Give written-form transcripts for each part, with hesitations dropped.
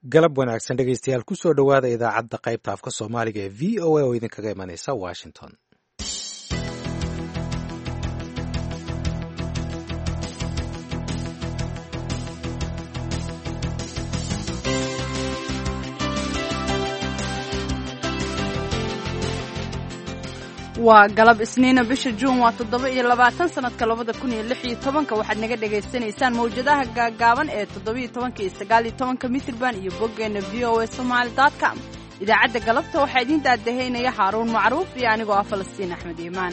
galab wanaagsan dhegaystayaal kusoo dhowaada idaacadda qaybta afka soomaaliga ee v o a oo idinkaga imanaysa washington. waa galab isniina bisha juun waa 7 sanadka 2016 waxaad naga dhagaysanaysaan mawjadaha gaagaaban ee 17 iyo 19 mitirban iyo boggeena voasomali.com. idaacadda galabta waxaa idiin daadahaynaya Haaruun Macruuf iyo anigoo ah Falastiin Axmed Iimaan.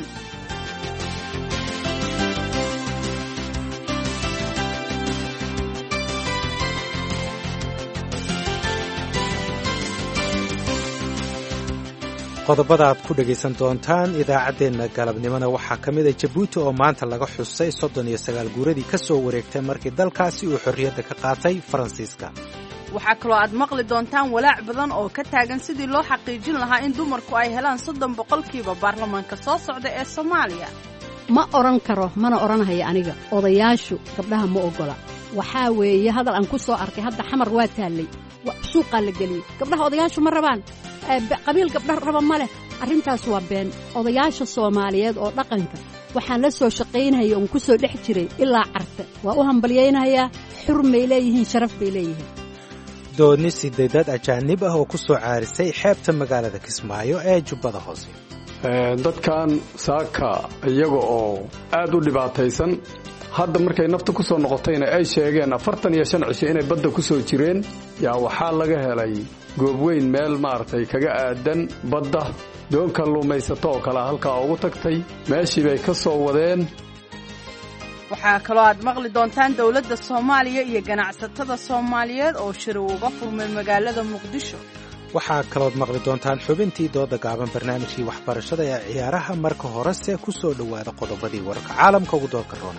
qodobada aad ku dhegaysan doontaan idaacaddeenna galabnimona waxaa ka mid a Jabuuti oo maanta laga xusay 39 guuradii ka soo wareegtay markii dalkaasi uu xorriyadda ka qaatay Faransiiska. waxaa kaloo aad maqli doontaan walaac badan oo ka taagan sidii loo xaqiijin lahaa in dumarku ay helaan 30% baarlamaanka soo socda ee Soomaaliya. ma oran karo mana oranahay aniga odayaashu gabdhaha ma ogola waxaa weeye hadal aan ku soo arkay hadda xamar waa taallay suuqa la geliyay gabdhaha odayaashu ma rabaan qabiil gabdhaha raba ma leh arrintaas waa been odayaasha Soomaaliyeed oo dhaqanka waxaan la soo shaqaynayay oo ku soo dhex jiray ilaa carte waa u hambalyeynaya xurmay leeyihiin sharaf bay leeyihiin. dooni sideedad ajaanib ah oo ku soo caarisay xeebta magaalada Kismaayo ee Jubbada Hoose. dadkan saaka iyaga oo aad u dhibaataysan hadda markay nafta ku soo noqotayna ay sheegeen 45 cisho inay badda ku soo jireen yaa waxaa laga helay goob weyn meel maartay kaga aadan badda doon kalluumaysato oo kala halkaa ugu tagtay meeshii bay ka soo wadeen. waxaa kaloo aad maqli doontaan dawladda Soomaaliya iyo ganacsatada Soomaaliyeed oo shir uga furmay magaalada Muqdisho. waxaa kalood maqli doontaan xubintii dooda gaaban barnaamijkii waxbarashada ee ciyaaraha marka horese ku soo dhowaada qodobadii wararka caalamka ugu doorka roona.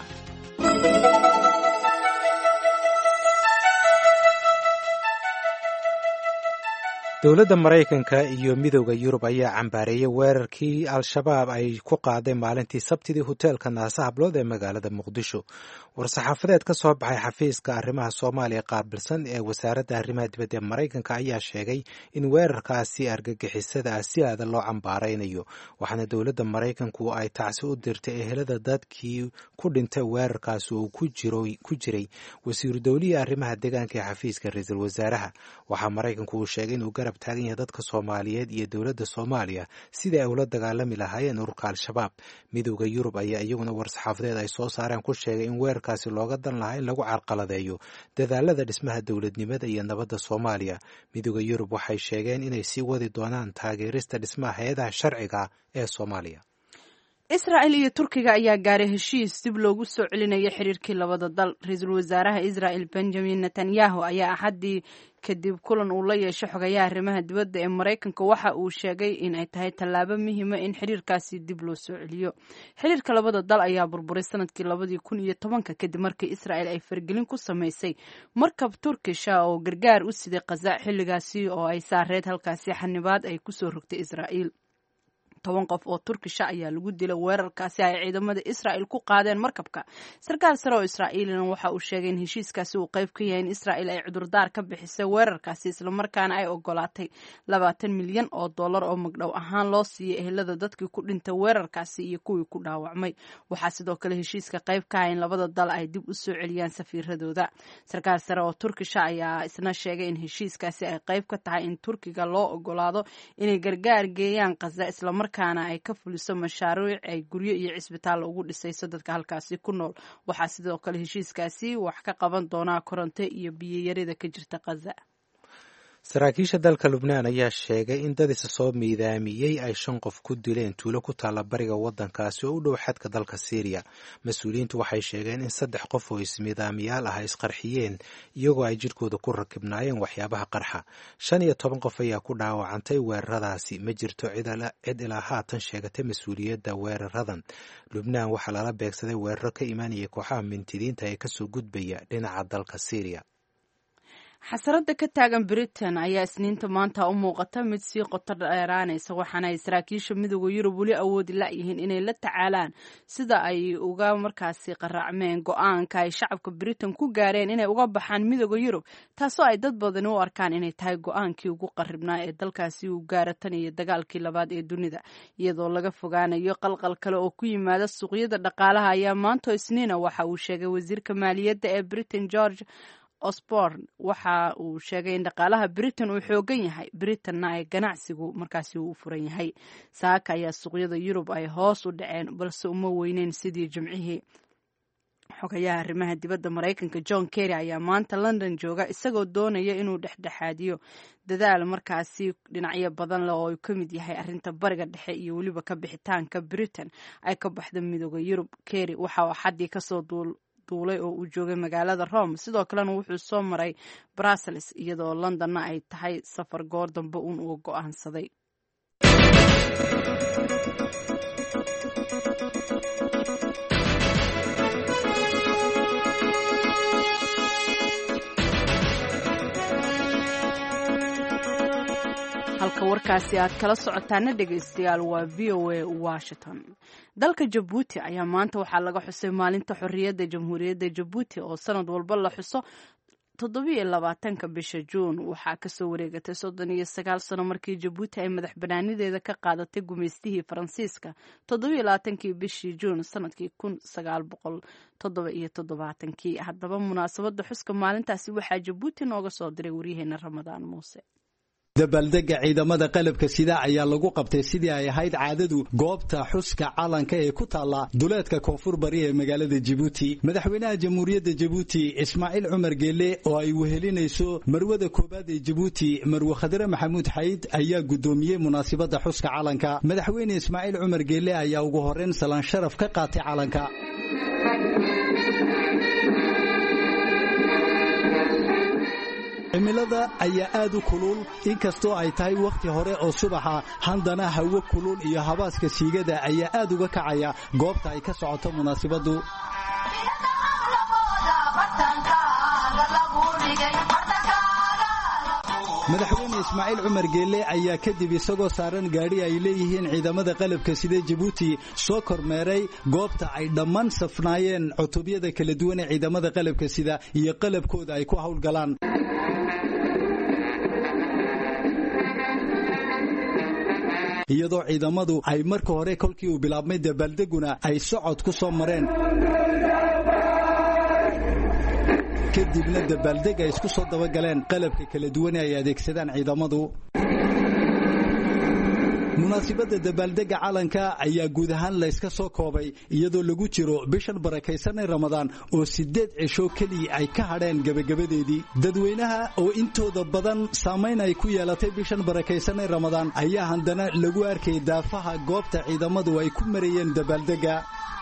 dowladda Maraykanka iyo midowda Yurub ayaa cambaareeyay weerarkii Al-Shabaab ay ku qaaday maalintii Sabtidii hoteelka Naasa Hablood ee magaalada Muqdisho. war-saxaafadeed ka soo baxay xafiiska arrimaha Soomaaliya qaabilsan ee wasaaradda arrimaha dibadda ee Maraykanka ayaa sheegay in weerarkaasi argagixisada ah si aad loo cambaaraynayo waxaana dowladda Maraykanku ay tacsi u dirtay ehelada dadkii ku dhintay weerarkaasi oo ku jiray wasiir dawliga arrimaha deegaanka ee xafiiska ra'iisul wasaaraha. waxaa Maraykanku uu sheegay inuu garab taagan yahay dadka Soomaaliyeed iyo dowladda Soomaaliya sidii ay ula dagaalami lahaayeen ururka Al-Shabaab. midowda Yurub ayaa iyaguna war-saxaafadeed ay soo saareen ku sheegay in weerarkaasi looga dan lahaa in lagu carqaladeeyo dadaalada dhismaha dowladnimada iyo nabadda Soomaaliya. midowda Yurub waxay sheegeen inay sii wadi doonaan taageerista dhismaha hay'adaha sharciga ee Soomaaliya. Israa'il iyo Turkiga ayaa gaaray heshiis dib loogu soo celinayo xiriirkii labada dal. Ra'iisul wasaaraha Israa'il Benjamin Netanyahu ayaa axadii kadib kulan uu la yeeshay xogayaha arrimaha dibadda ee Maraykanka waxa uu sheegay in ay tahay tallaabo muhiim ah in xiriirkaasi dib loo soo celiyo. xiriirka labada dal ayaa burburay sanadkii 2010 kadib markii Israa'il ay fargelin ku sameysay markab Turkish ah oo gargaar u siday Gaza xilligaasi oo ay saareed halkaasi xanibaad ay ku soo rogtay Israa'il. 10 qof oo Turkish ayaa lagu dilay weerarkaasi ay ciidamada Israa'il ku qaadeen markabka. sarkaal sare oo Israa'iilina waxa uu sheegay in heshiiskaasi uu qayb ka yahay in Israa'il ay cudurdaar ka bixisay weerarkaasi isla markaana ay ogolaatay $20 milyan oo magdhow ahaan loo siiyay ehelada dadkii ku dhintay weerarkaasi iyo kuwii ku dhaawacmay. waxaa sidoo kale heshiiska qayb ka ah in labada dal ay dib u soo celiyaan safiiradooda. sarkaal sare oo Turkish ayaa isna sheegay in heshiiskaasi ay qayb ka tahay in Turkiga loo ogolaado inay gargaar geeyaan Gaza isla markaana ay ka fuliso mashaariic ay guryo iyo cisbitaal ugu dhisayso dadka halkaasi ku nool. waxaa sidoo kale heshiiskaasi wax ka qaban doonaa koronto iyo biyo yarida ka jirta Gaza. saraakiisha dalka Lubnaan ayaa sheegay in dad isa soo miidaamiyey ay 5 qof ku dileen tuulo ku taala bariga waddankaasi oo u dhow xadka dalka Syria. mas-uuliyiintu waxay sheegeen in 3 qof oo ismiidaamiyaal ah isqarxiyeen iyagoo ay jirkooda ku rakibnaayeen waxyaabaha qarxa. 15 qof ayaa ku dhaawacantay weeraradaasi. ma jirto cid ilaa haatan sheegatay mas-uuliyadda weeraradan. Lubnaan waxaa lala beegsaday weeraro ka imaanaya kooxaha mintidiinta ee kasoo gudbaya dhinaca dalka Syria. xasarada ka taagan Britain ayaa isniinta maanta u muuqata mid sii qoto dheeraanaysa waxaana ay saraakiisha midowga Yurub weli awoodi la'yihiin inay la tacaalaan sida ay uga markaasi qaraacmeen go'aanka ay shacabka Britain ku gaareen inay uga baxaan midowga Yurub taasoo ay dad badan u arkaan inay tahay go'aankii ugu qarribnaa ee dalkaasi uu gaaro tan iyo dagaalkii labaad ee dunida iyadoo laga fogaanayo qalqal kale oo ku yimaada suuqyada dhaqaalaha ayaa maanta isniina waxa uu sheegay wasiirka maaliyadda ee Britain George Osborne waxa uu sheegay in dhaqaalaha Britain uu xoogan yahay Britainna ay ganacsigu markaasi uu furan yahay saaka ayaa suuqyada Yurub ay hoos u dhaceen balse uma weyneyn sidii jimcihii xogayaha arrimaha dibadda Mareykanka John Kerry ayaa maanta London jooga isagoo doonaya inuu dhexdhexaadiyo dadaal markaasi dhinacyo badan leh oo uu ka mid yahay arrinta bariga dhexe iyo weliba ka bixitaanka Britain ay ka baxda midowga Yurub Kerry waxa uu xadii kasoo duulay oo uu joogay magaalada Rome sidoo kalena wuxuu soo maray Brussels iyadoo Londonna ay tahay safar goor dambe uu go'aansaday halka warkaasi aad kala socotaana dhegaystayaal waa VOA Washington dalka Djibouti ayaa maanta waxaa laga xusay maalinta xorriyadda jamhuuriyadda Djibouti oo sanad walba la xuso 27 bisha Juun waxaa ka soo wareegatay 39 sano markii Djibouti ay madax banaanideeda ka qaadatay gumeystihii Faransiiska 27 bishii Juun sanadkii 1977 haddaba munaasabadda xuska maalintaasi waxaa Djibouti nooga soo diray waryaheena Ramadaan Muuse dabaaldega ciidamada qalabka sida ayaa lagu qabtay sidii ay ahayd caadadu goobta xuska calanka ee ku taala duleedka koonfur bari ee magaalada Djibouti madaxweynaha jamhuuriyadda Djibouti Ismaaciil Cumar Geelle oo ay wehelinayso marwada koobaad ee Djibouti Marwe Khadre Maxamuud Xayd ayaa gudoomiyay munaasabadda xuska calanka madaxweyne Ismaaciil Cumar Geelle ayaa ugu horreyn salaan sharaf ka qaatay calanka cimilada ayaa aad u kulul inkastoo ay tahay waqti hore oo subaxa handana hawo kulul iyo habaaska siigada ayaa aad uga kacaya goobta ay ka socoto munaasabadu madaxweyne Ismaaciil Cumar Geelle ayaa kadib isagoo saaran gaari ay leeyihiin ciidamada qalabka sida Djibouti soo kormeeray goobta ay dhammaan safnaayeen cutubyada kala duwan ee ciidamada qalabka sida iyo qalabkooda ay ku hawlgalaan iyadoo ciidamadu ay marka hore kolkii uu bilaabmay dabaaldeguna ay socod ku soo mareen kadibna dabaaldeg ay isku soo dabagaleen qalabka kala duwan ee ay adeegsadaan ciidamadu munaasabadda dabaaldega calanka ayaa guud ahaan la iska soo koobay iyadoo lagu jiro bishan barakaysan ee Ramadaan oo 8 cisho kaliya ay ka hadheen gabagabadeedii dadweynaha oo intooda badan saameyn ay ku yeelatay bishan barakaysan ee Ramadaan ayaa handana lagu arkay daafaha goobta ciidamadu ay ku marayeen dabaaldega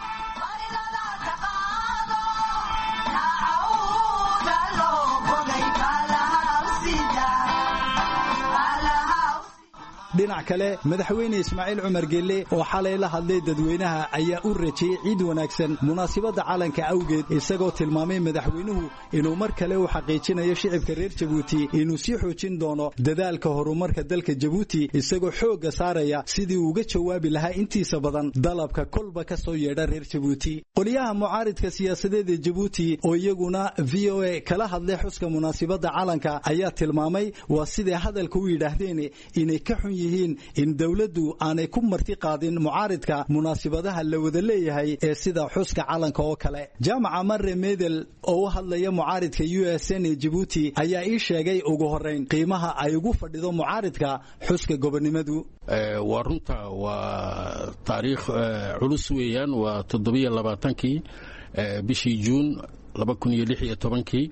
dhinac kale madaxweyne Ismaaciil Cumar Geelle oo xalay la hadlay dadweynaha ayaa u rajeeyay ciid wanaagsan munaasabadda calanka awgeed isagoo tilmaamay madaxweynuhu inuu mar kale u xaqiijinayo shacabka reer Djibouti inuu sii xoojin doono dadaalka horumarka dalka Djibouti isagoo xooga saaraya sidii uu uga jawaabi lahaa intiisa badan dalabka kolba ka soo yeedha reer Djibouti qoliyaha mucaaridka siyaasadeed ee Djibouti oo iyaguna VOA kala hadlay xuska munaasabadda calanka ayaa tilmaamay waa sidii hadalka u yiraahdeen inay ka xun in dawladdu aanay ku marti qaadin mucaaridka munaasabadaha la wada leeyahay ee sida xuska calanka oo kale jaamaca Marre Medel oo hadlaya mucaaridka USN ee Djibouti ayaa ii sheegay ugu horeyn qiimaha ay ugu fadhido mucaaridka xuska gobonimadu waa runta waa taariikh culus weeyaan waa 27kii bishii Juun 2016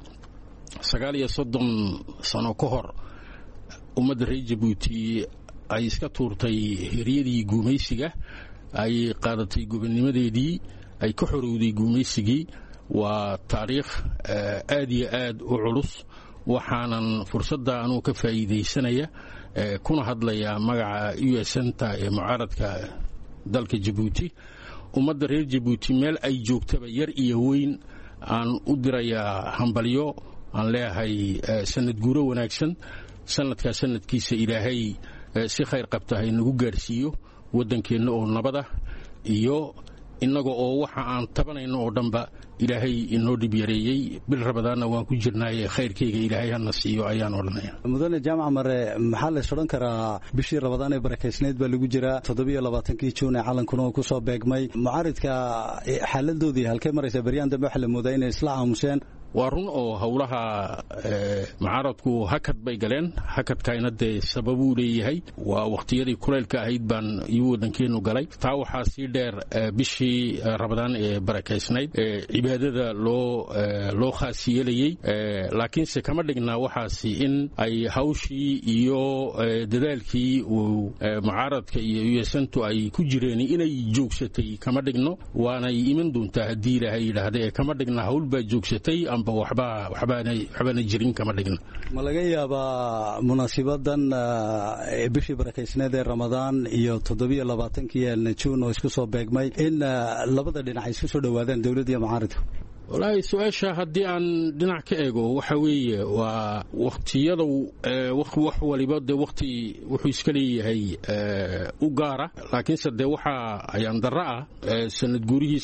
39 sano ka hor ummadda reer Djibouti ay iska tuurtay hiriyadii gumaysiga ay qaadatay gobonnimadeedii ay ka xorowday gumaysigii waa taariikh aad iyo aad u culus waxaanan fursadda anuu ka faa'iidaysanaya kuna hadlaya magaca USNta ee mucaaradka dalka Djibouti ummadda reer Djibouti meel ay joogtaba yar iyo weyn aan u dirayaa hambalyo aan leeyahay sanad guuro wanaagsan sanadkaa sanadkiisa ilaahay si khayr qabta hay nagu gaarsiiyo waddankeenna oo nabada iyo innaga oo waxa aan tabanayno oo dhanba ilaahay inoo dhib yareeyey bil rabadaanna waan ku jirnaaye khayrkayga ilaahay hana siiyo ayaan odhanaya mudane jaamac mare maxaa la odhan karaa bishii rabadaan ee barakaysnayd baa lagu jiraa 27 juun ee calankuna uu ku soo beegmay mucaaridka xaaladoodii halkee maraysa baryaan dambe waxa la moodaa inay isla aamuseen waa run oo howlaha mucaaradku hakad bay galeen hakadkayna dee sababuu leeyahay waa waqtiyadii kulaylka ahayd baan iyo waddankeenu galay taa waxaa sii dheer bishii rabadaan ee barakaysnayd cibaadada loo khaas yeelayey laakiinse kama dhignaa waxaasi in ay hawshii iyo dadaalkii uu mucaaradka iyo usantu ay ku jireen inay joogsatay kama dhigno waanay iman doontaa haddii ilaahay yidhaahda ee kama dhigna hawl baa joogsatay waxbaana jirin kama dhigna ma laga yaabaa munaasibadan bishii barakaysneed ee ramadaan iyo 27 juun oo isku soo beegmay in labada dhinac isku soo dhawaadaan dawladda iyo mucaaradka wallaahi su-aasha haddii aan dhinac ka eego waxa weeye waa waqtiyada wax waliba dee waqti wuxuu iska leeyahay u gaara laakiinse dee waxa ayaan darro ah sanad guurihii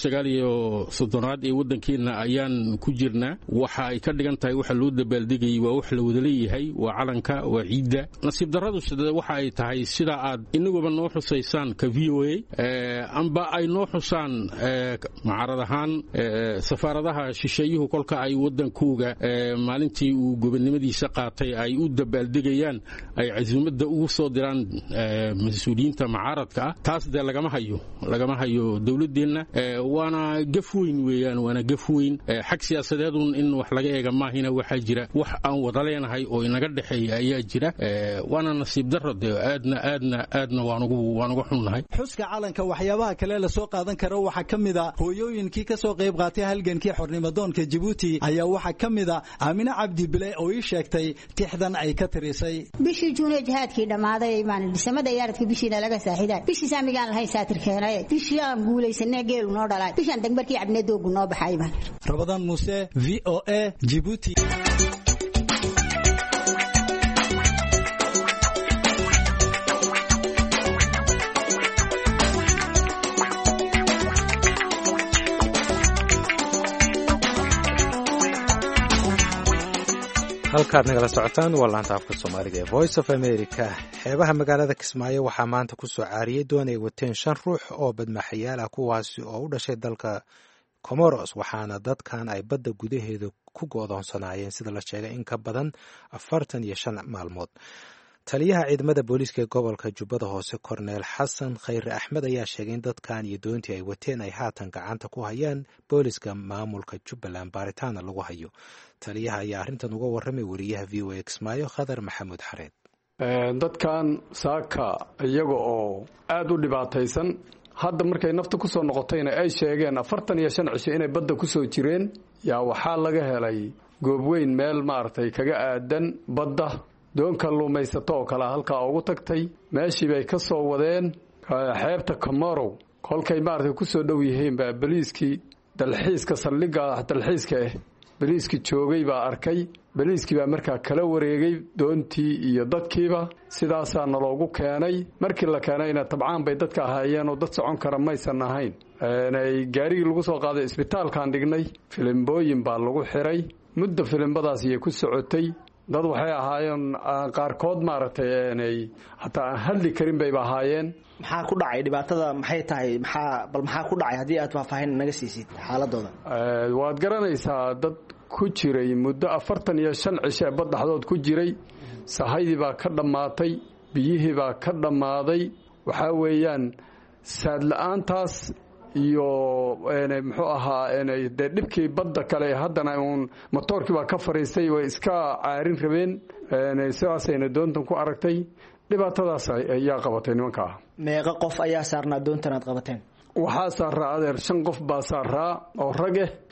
39aad ee waddankeenna ayaan ku jirnaa waxa ay ka dhigan tahay waxa loo dabaaldegayay waa wax la wada leeyahay waa calanka waa ciidda nasiib darradu sida waxa ay tahay sida aad inaguba noo xusaysaan ka VOA amba ay noo xusaan mucaarad ahaan safaaradaha shisheeyuhu kolka ay waddankooga maalintii uu gobonnimadiisa qaatay ay u dabaaldegayaan ay casuumadda ugu soo diraan mas-uuliyiinta mucaaradka ah taas dee lagama hayo dowladdeenna waana gaf weyn weeyaan waana gaf weyn xag siyaasadeedun in wax laga eega maahina waxaa jira wax aan wada leenahay oo inaga dhexeeya ayaa jira waana nasiib darro dee aadna waanuga xunnahay xuska calanka waxyaabaha kale la soo qaadan karo waxaa ka mid a hooyooyinkii ka soo qayb qaatay halgankii xornimadoonka Djibouti ayaa waxa ka mid ah Aamina Cabdi Bile oo ii sheegtay tixdan ay ka tirisay bishii Juun jihaadkii dhamaaday imaan dhisamada yaaradka bishiina laga saaxiday bishii saamigaan lahayn saatir keenay bishii aan guulaysanay geel noo dhalay bishan dagbarkii cabnay doogu noo baxay baan Ramadan Muuse VOA Djibouti halkaad nagala socotaan waa laanta afka soomaaliga ee Voice of America xeebaha magaalada Kismaayo waxaa maanta ku soo caariyay doon ay wateen 5 ruux oo badmaaxayaal ah kuwaasi oo u dhashay dalka Comoros waxaana dadkan ay badda gudaheeda ku go'doonsanaayeen sida la sheegay in ka badan 45 maalmood taliyaha ciidamada booliiska ee gobolka Jubbada Hoose Korneel Xasan Khayre Axmed ayaa sheegay in dadkan iyo doontii ay wateen ay haatan gacanta ku hayaan booliiska maamulka Jubbaland baaritaana lagu hayo taliyaha ayaa arrintan uga warramay wariyaha VOA Kismaayo Khadar Maxamuud Xareed dadkan saaka iyaga oo aad u dhibaataysan hadda markay nafta ku soo noqotayna ay sheegeen 45 cisho inay badda ku soo jireen yaa waxaa laga helay goob weyn meel maartay kaga aadan badda doonka luumaysato oo kala halka ugu tagtay meeshii bay ka soo wadeen xeebta Komoro kolkay maartay ku soo dhow yihiin baa baliiskii dalxiiska saldhiga dalxiiska baliiskii joogay baa arkay baliiskii baa markaa kala wareegay doontii iyo dadkiiba sidaasaa naloogu keenay markii la keenayna tabcaan bay dadka ahaayeen oo dad socon kara maysan ahayn ay gaarigii lagu soo qaaday isbitaalkaan dhignay filimbooyin baa lagu xiray muddo filimbadaas iyo ku socotay dad waxay ahaayeen qaarkood maaragtay inay hataa aan hadli karin bay ahaayeen maxaa ku dhacay dhibaatada maxay tahay maxaa ku dhacay hadii aad faahfaahin naga siisid xaaladooda waad garanaysaa dad ku jiray muddo 45 cisho bad dhaxdood ku jiray sahaydii baa ka dhamaatay biyihii baa ka dhamaaday waxa weeyaan saad la'aantaas iyo muxuu ahaa dhibkii badda kale haddana motoorkii baa ka fariistay way iska caarin rabeen sidaasayna doontan ku aragtay dhibaatadaas ayaa qabatay nimanka meeqa qof ayaa saarnaa doontan aad qabateen waxaa saaraa adeer 5 qof baa saaraa oo rag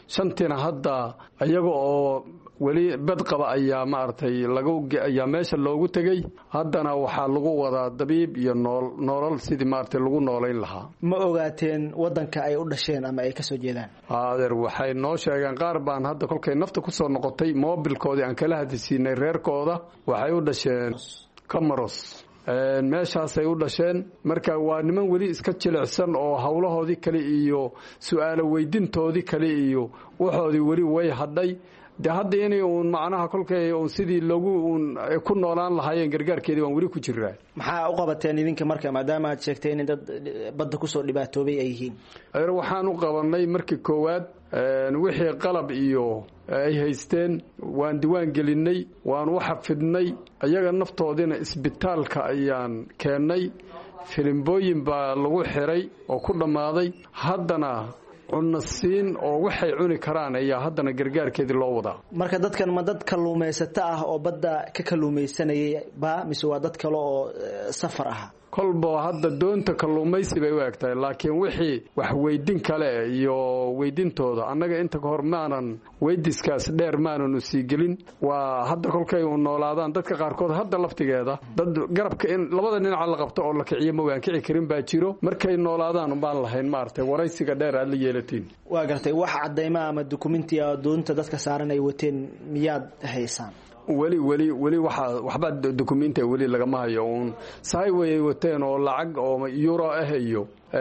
shantiina hadda iyaga oo weli bad qaba ayaa maaragtay ayaa meesha loogu tegey haddana waxaa lagu wadaa dabiib iyo noolal sidii maaragtay lagu noolayn lahaa. ma ogaateen waddanka ay u dhasheen ama ay ka soo jeedaan? adeer waxay noo sheegeen qaar baan hadda kolkay nafta ku soo noqotay moobilkoodii aan kala hadisiinay reerkooda waxay u dhasheen Comoros meeshaasay u dhasheen marka waa niman weli iska jilicsan oo howlahoodii kale iyo su'aalo weydiintoodii kale iyo waxoodii weli way hadhay de hadda inay uun macnaha kolkay uun sidii lagu ku noolaan lahaayeen gargaarkeedii waan weli ku jiraa. maxaa u qabateen idinka marka maadaama aad sheegtay in dad badda kusoo dhibaatoobay ay yihiin? waxaan u qabanay markii koowaad wixii qalab iyo ay haysteen waan diwaan gelinay waan u xafidnay iyaga naftoodina isbitaalka ayaan keennay filimbooyin baa lagu xiray oo ku dhammaaday haddana cunasiin oo waxay cuni karaan ayaa haddana gargaarkeedii loo wadaa. marka dadkan ma dad kalluumaysato ah oo badda ka kalluumaysanayay ba mise waa dad kale oo safar ah? kolba hadda doonta kalluumaysi bay u egtahay laakiin wixii wax weydin kale iyo weydintooda annaga inta ka hor maanan weydiskaas dheer maanan u sii gelin waa hadda kolkay u noolaadaan dadka qaarkood hadda laftigeeda dad garabka in labada dhinac la qabto oo la kiciyo ma waan kici karin baa jiro markay noolaadaan baan lahayn maartay waraysiga dheer aad la yeelatiin. waa gartay wax cadeyma ama dukumenti ah doonta dadka saaran ay wateen miyaad haysaan? weli waxba dukumenti weli lagama hayo uun sahay way wateen oo lacag oo euro ah iyo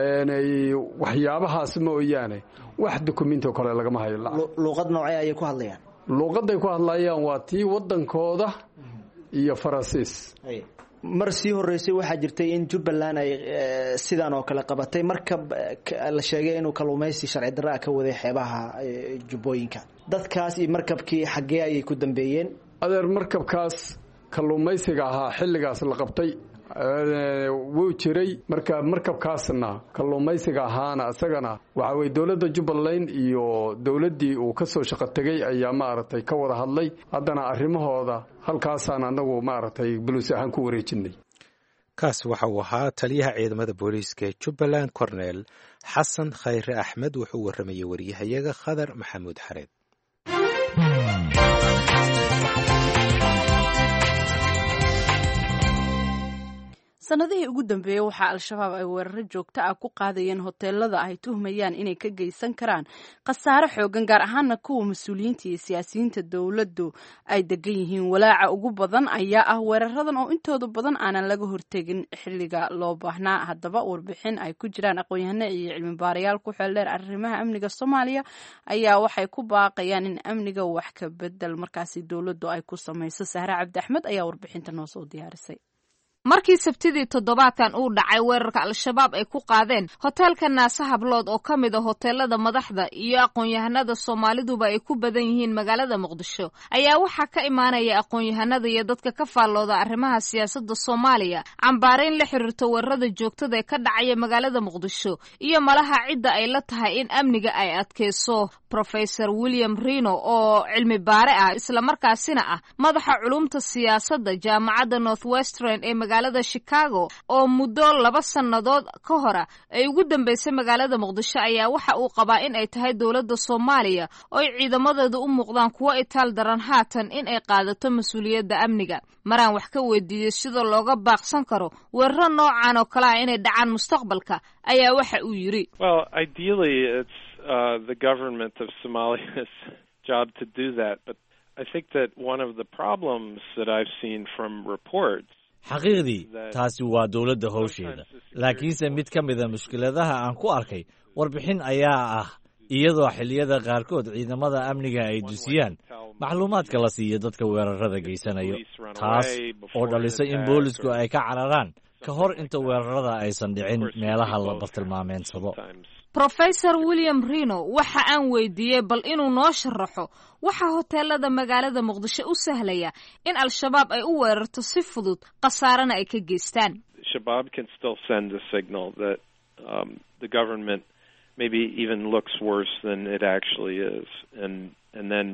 waxyaabahaas mooyaane wax dukumenti kale lagama hayo. luuqad noocee ayay ku hadlayaan? luuqaday ku hadlayaan waa tii wadankooda iyo Faransiis. mar sii horeysay waxaa jirtay in Jubbaland ay sidaan oo kale qabatay markab la sheegay inuu kalluumaysi sharci darro ka waday xeebaha Jubbooyinka. dadkaas iyo markabkii xagee ayay ku dambeeyeen? adeer markabkaas kalluumaysiga ahaa xilligaas la qabtay wuu jiray markabkaasna kalluumaysiga ahaana isagana waxa way dawladda Jubbaland iyo dawladdii uu ka soo shaqo tagay ayaa maaragtay ka wada hadlay haddana arrimahooda halkaasaan anagu maaragtay bulus ahaan ku wareejinay. kaas waxa uu ahaa taliyaha ciidamada booliiska Jubbaland Cornel Xasan Khayre Axmed wuxuu waramayay wariyahayaga Khadar Maxamuud Xareed. sanadihii ugu dambeeyey waxaa al-shabaab ay weeraro joogto ah ku qaadayeen hoteelada ay tuhmayaan inay ka geysan karaan khasaare xoogan gaar ahaana kuwa mas-uuliyiinta iyo siyaasiyiinta dowladdu ay degan yihiin. walaaca ugu badan ayaa ah weeraradan oo intooda badan aanan laga hortegin xilliga loo baahnaa. haddaba warbixin ay ku jiraan aqoon-yahano iyo cilmi baarayaal ku xeeldheer arrimaha amniga Soomaaliya ayaa waxay ku baaqayaan in amniga wax ka bedel markaasi dowladdu ay ku samayso. Sahre Cabdi Axmed ayaa warbixinta noo soo diyaarisay. markii sabtidii toddobaadkan uu dhacay weerarka al-shabaab ay ku qaadeen hoteelka Naasa Hablood oo ka mid ah hoteelada madaxda iyo aqoon-yahanada Soomaaliduba ay ku badan yihiin magaalada Muqdisho ayaa waxaa ka imaanaya aqoon-yahanada iyo dadka ka faallooda arrimaha siyaasadda Soomaaliya cambaarayn la xiriirto weerarada joogtada ee ka dhacaya magaalada Muqdisho iyo malaha cidda ay la tahay in amniga ay adkeyso. Professor William Rino oo cilmi baare ah isla markaasina ah madaxa culumta siyaasadda jaamacadda Northwestern ee magaalada Chicago oo muddo 2 sanadood ka hor ay ugu dambeysay magaalada Muqdisho ayaa waxa uu qabaa in ay tahay dawladda Soomaaliya oo ay ciidamadeedu u muuqdaan kuwo itaal daran haatan in ay qaadato mas'uuliyadda amniga. maraan wax ka weydiiyay sida looga baaqsan karo weeraro noocan oo kale ah inay dhacaan mustaqbalka ayaa waxa uu yiri. Well, ideally it's the government of Somalia's job to do that, but I think that one of the problems that I've seen from reports xaqiiqdii taasi waa dawladda howsheeda laakiinse mid ka mida mushkiladaha aan ku arkay warbixin ayaa ah iyadoo xilliyada qaarkood ciidamada amniga ay dusiyaan macluumaadka la siiyo dadka weerarada geysanayo taas oo dhalisay in boolisku ay ka cararaan ka hor inta weerarada aysan dhicin meelaha la bartilmaameensado. Professor William Rino waxa aan weydiiyay bal inuu noo sharaxo waxa hoteelada magaalada Muqdisho u sahlaya in al-shabaab ay u weerarto si fudud qasaarana ay ka geystaan. Shabaab can still send a signal that the government maybe even looks worse than it actually is, and then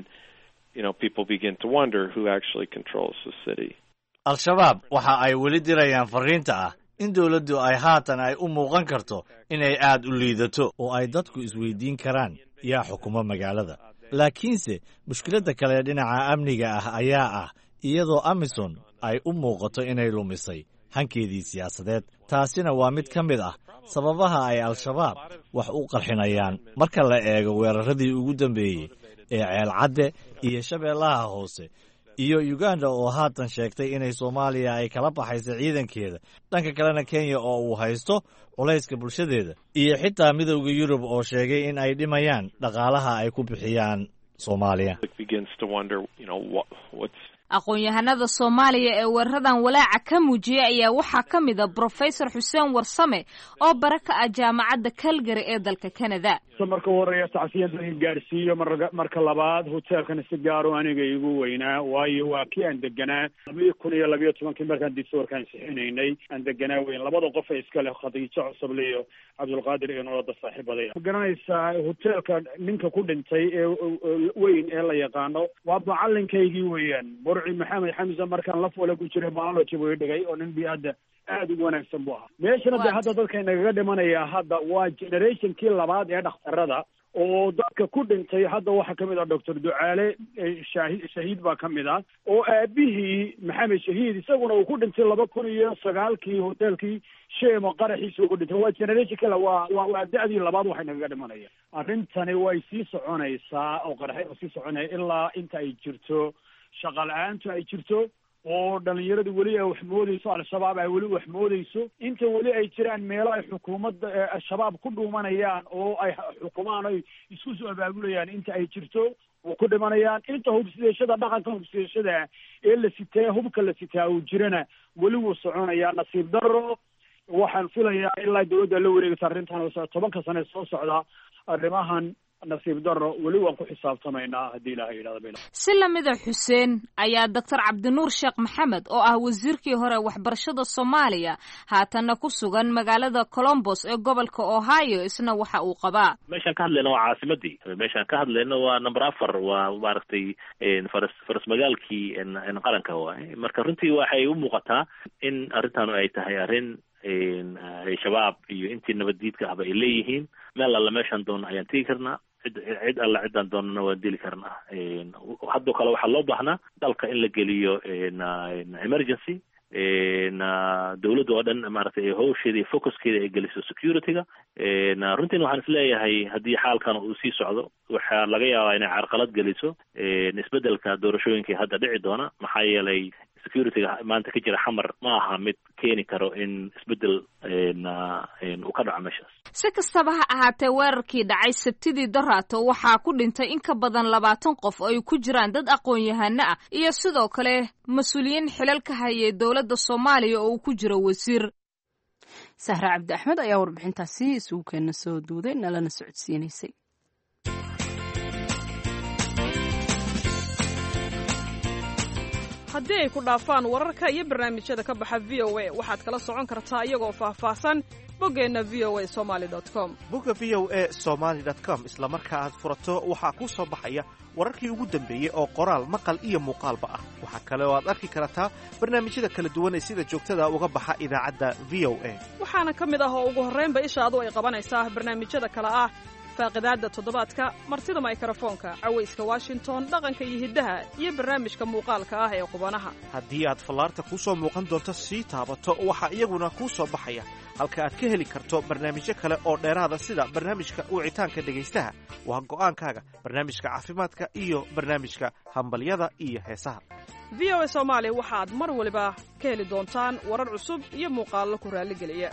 people begin to wonder who actually controls the city. Al-shabaab waxa ay weli dirayaan fariinta ah in dawladdu ay haatan ay u muuqan karto inay aad u liidato oo ay dadku isweydiin karaan yaa xukuma magaalada. laakiinse mushkiladda kale dhinaca amniga ah ayaa ah iyadoo amisom ay u muuqato inay lumisay hankeedii siyaasadeed. taasina waa mid ka mid ah sababaha ay al-shabaab wax u qarxinayaan marka la eego weeraradii ugu dambeeyey ee ceelcadde iyo shabeellaha hoose iyo uganda oo haatan sheegtay inay soomaaliya ay kala baxayso ciidankeeda, dhanka kalena kenya oo uu haysto culayska bulshadeeda, iyo xitaa midowda yurub oo sheegay in ay dhimayaan dhaqaalaha ay ku bixiyaan soomaaliya. aqoon-yahanada Soomaaliya ee weeraradan walaaca ka muujiyay ayaa waxaa ka mid ah Professor Xuseen Warsame oo baraka ah jaamacadda Calgary ee dalka Canada. marka horeeya tacsiinta in gaarsiiyo marka labaad hotelkan si gaar ah aniga igu weynaa waayo waa kii aan deganaa 2012 markaan disorkan sixinaynay aan deganaa weyn labada qof ee iska leh Khadiija Cusable iyo Cabdulqaadir iyo noloda saaxiibadaya garanaysaa hotelka ninka ku dhintay ee weyn ee la yaqaano waa macalinkaygii weeyaan maxamed xamza markaan laf wala ku jiray biology way dhigay oo nin biyaada aad u wanaagsan buu ahaa. meeshana hadda dadka inaga dhimanaya hadda waa generationkii labaad ee dhakhtarada oo dadka ku dhintay hadda waxaa kamid ah Dr. Ducaale shahiid baa kamid ah oo aabihii maxamed shahiid isaguna uu ku dhintay 2009 hotelkii sheemo qaraxiisa ugu dhintay. waa generation kale waa da'dii labaad waxay naga dhimanaya. arrintani way sii soconaysaa oo qaraxay sii soconaya ilaa inta ay jirto shaqo la'aanta ay jirto oo dhalinyaradu weli ay wax moodayso al-shabaab ay weli wax moodayso inta weli ay jiraan meelo ay xukuumadda al-shabaab ku dhuumanayaan oo ay xukumaan ay isku soo abaabulayaan inta ay jirto oo ku dhimanayaan inta hubsiyeeshada dhaqanka hubsiyeeshada ee la sitaa hubka la sitaa uu jirana weli wuu soconayaa. nasiib darro waxaan filayaa ilaa dawladda la wareegta arrintan 10 sano soo socda arrimahan nasiib darro weli waan ku xisaabtamaynaa haddii ilaahay yidhahdo. si lamida Xuseen ayaa Dr. Cabdinuur Sheekh Maxamed oo ah wasiirkii hore waxbarashada Soomaaliya haatanna ku sugan magaalada Columbus ee gobolka Ohio isna waxa uu qabaa. meeshaan ka hadlayno waa caasimadii, meeshaan ka hadlayno waa number 4 waa maaragtay faras magaalkii qaranka waay. marka runtii waxay u muuqataa in arrintan ay tahay arrin shabaab iyo intii nabadiidka ahba ay leeyihiin. meel alla meeshaan doon ayaan tegi karnaa, cid alla cidaan doonana waan dili karnaa. haddoo kale waxaa loo baahnaa dalka in la geliyo emergency, dawladda oo dhan maaragtay hawsheeda iyo focuskeeda ay geliso security-ga. runtiin waxaan isleeyahay haddii xaalkan uu sii socdo waxaa laga yaabaa inay carqalad geliso isbedelka doorashooyinka hadda dhici doona, maxaa yeelay security-ga maanta ka jira xamar ma aha mid keeni karo in isbedel uu ka dhaco meeshaas. si kastaba ha ahaatee weerarkii dhacay Sabtidii daraato waxaa ku dhintay in ka badan 20 qof oo ay ku jiraan dad aqoon-yahano ah iyo sidoo kale mas'uuliyiin xilal ka hayay dawladda Soomaaliya oo ku jira wasiir. Sahra Cabdi Axmed ayaa warbixintaasi isugu keena soo duuday nalana socodsiinaysay. haddii ay ku dhaafaan wararka iyo barnaamijyada ka baxa VOA waxaad kala socon kartaa iyagoo faahfaahsan boggeenna voasomali.com. bogga voasomali.com isla marka aad furato waxaa kuu soo baxaya wararkii ugu dambeeyey oo qoraal maqal iyo muuqaalba ah. waxaa kale oo aad arki kartaa barnaamijyada kala duwan ee sida joogtada uga baxa idaacadda VOA. waxaana ka mid ah oo ugu horraynba ishaadu ay qabanaysaa barnaamijyada kale ah faaqidaadda toddobaadka, martida mikrofoonka, cawayska Washington, dhaqanka iyo hiddaha, iyo barnaamijka muuqaalka ah ee qubanaha. haddii aad fallaarta kuu soo muuqan doonto sii taabato waxaa iyaguna kuu soo baxaya halka aad ka heli karto barnaamijyo kale oo dheeraada sida barnaamijka wicitaanka dhegaystaha. waa go'aankaaga barnaamijka caafimaadka iyo barnaamijka hambalyada iyo heesaha. VOA Soomaali waxaad mar waliba ka heli doontaan warar cusub iyo muuqaallo ku raaligeliya.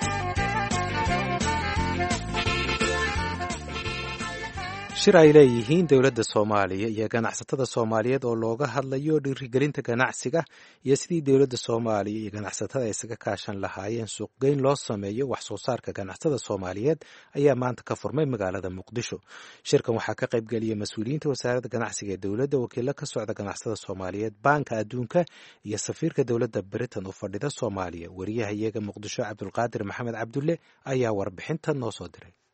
shir ay leeyihiin dowladda Soomaaliya iyo ganacsatada Soomaaliyeed oo looga hadlayo dhiirigelinta ganacsiga iyo sidii dowladda Soomaaliya iyo ganacsatada isaga kaashan lahaayeen suuqgeyn loo sameeyo wax soo saarka ganacsatada Soomaaliyeed ayaa maanta ka furmay magaalada Muqdisho. shirkan waxaa ka qayb galiyay mas'uuliyiinta wasaaradda ganacsiga ee dowladda, wakiilo ka socda ganacsatada Soomaaliyeed, Baanka Adduunka iyo safiirka dowladda Britain u fadhida Soomaaliya. wariyaha iyaga Muqdisho Cabdulqaadir Maxamed Cabdulle ayaa warbixintan noo soo diray.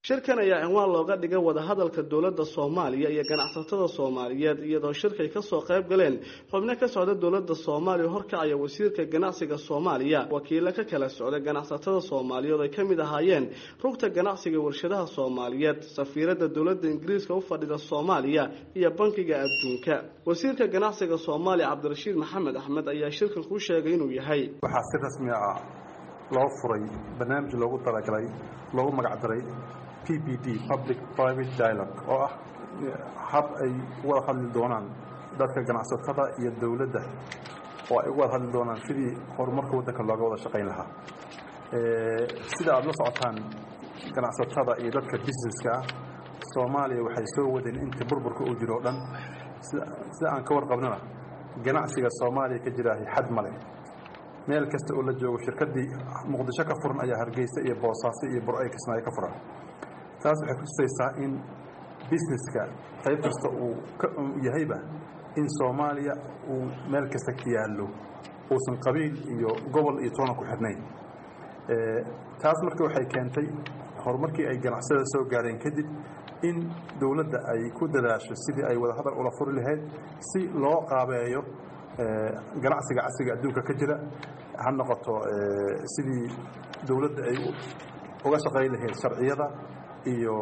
shirkan ayaa cinwaan looga dhigay wadahadalka dowladda Soomaaliya iyo ganacsatada Soomaaliyeed iyadoo shirkay ka soo qayb galeen xubno ka socda dowladda Soomaaliya horkacaya wasiirka ganacsiga Soomaaliya wakiilo ka kala socda ganacsatada Soomaaliyeed ay kamid ahaayeen rugta ganacsiga warshadaha Soomaaliyeed safiirada dowladda Ingiriiska u fadhida Soomaaliya iyo bankiga adduunka wasiirka ganacsiga Soomaaliya Cabdirashiid Maxamed Axmed ayaa shirkan ku sheegay inuu yahay waxa si rasmi ah loo furay barnaamij loogu talagalay loogu magac daray PPD Public Private Dialogue oo ah hab ay wada hadli doonaan dadka ganacsatada iyo dawladda oo ay wada hadli doonaan sidii horumarka waddanka looga wada shaqayn lahaa sida aad la socotaan ganacsatada iyo dadka businesska Soomaaliya waxay soo wadeen inta burburka uu jiro dhan sida aan ka warqabnana ganacsiga Soomaaliya ka jira xad male meel kasta oo la joogo shirkadii Muqdisho ka furan ayaa Hargeysa iyo Boosaaso iyo Burco ka furan taas waxay ku tusaysaa in businesska qayb kasta uu yahayba in Soomaaliya uu meel kasta ka yaalo uusan qabiil iyo gobol iyo toona ku xirnayn taas markii waxay keentay horumarkii ay ganacsada soo gaareen kadib in dawladda ay ku dadaasho sidii ay wada hadal ula furi lahayd si loo qaabeeyo ganacsiga casriga adduunka ka jira ha noqoto sidii dawladda ay uga shaqayn lahayd sharciyada iyo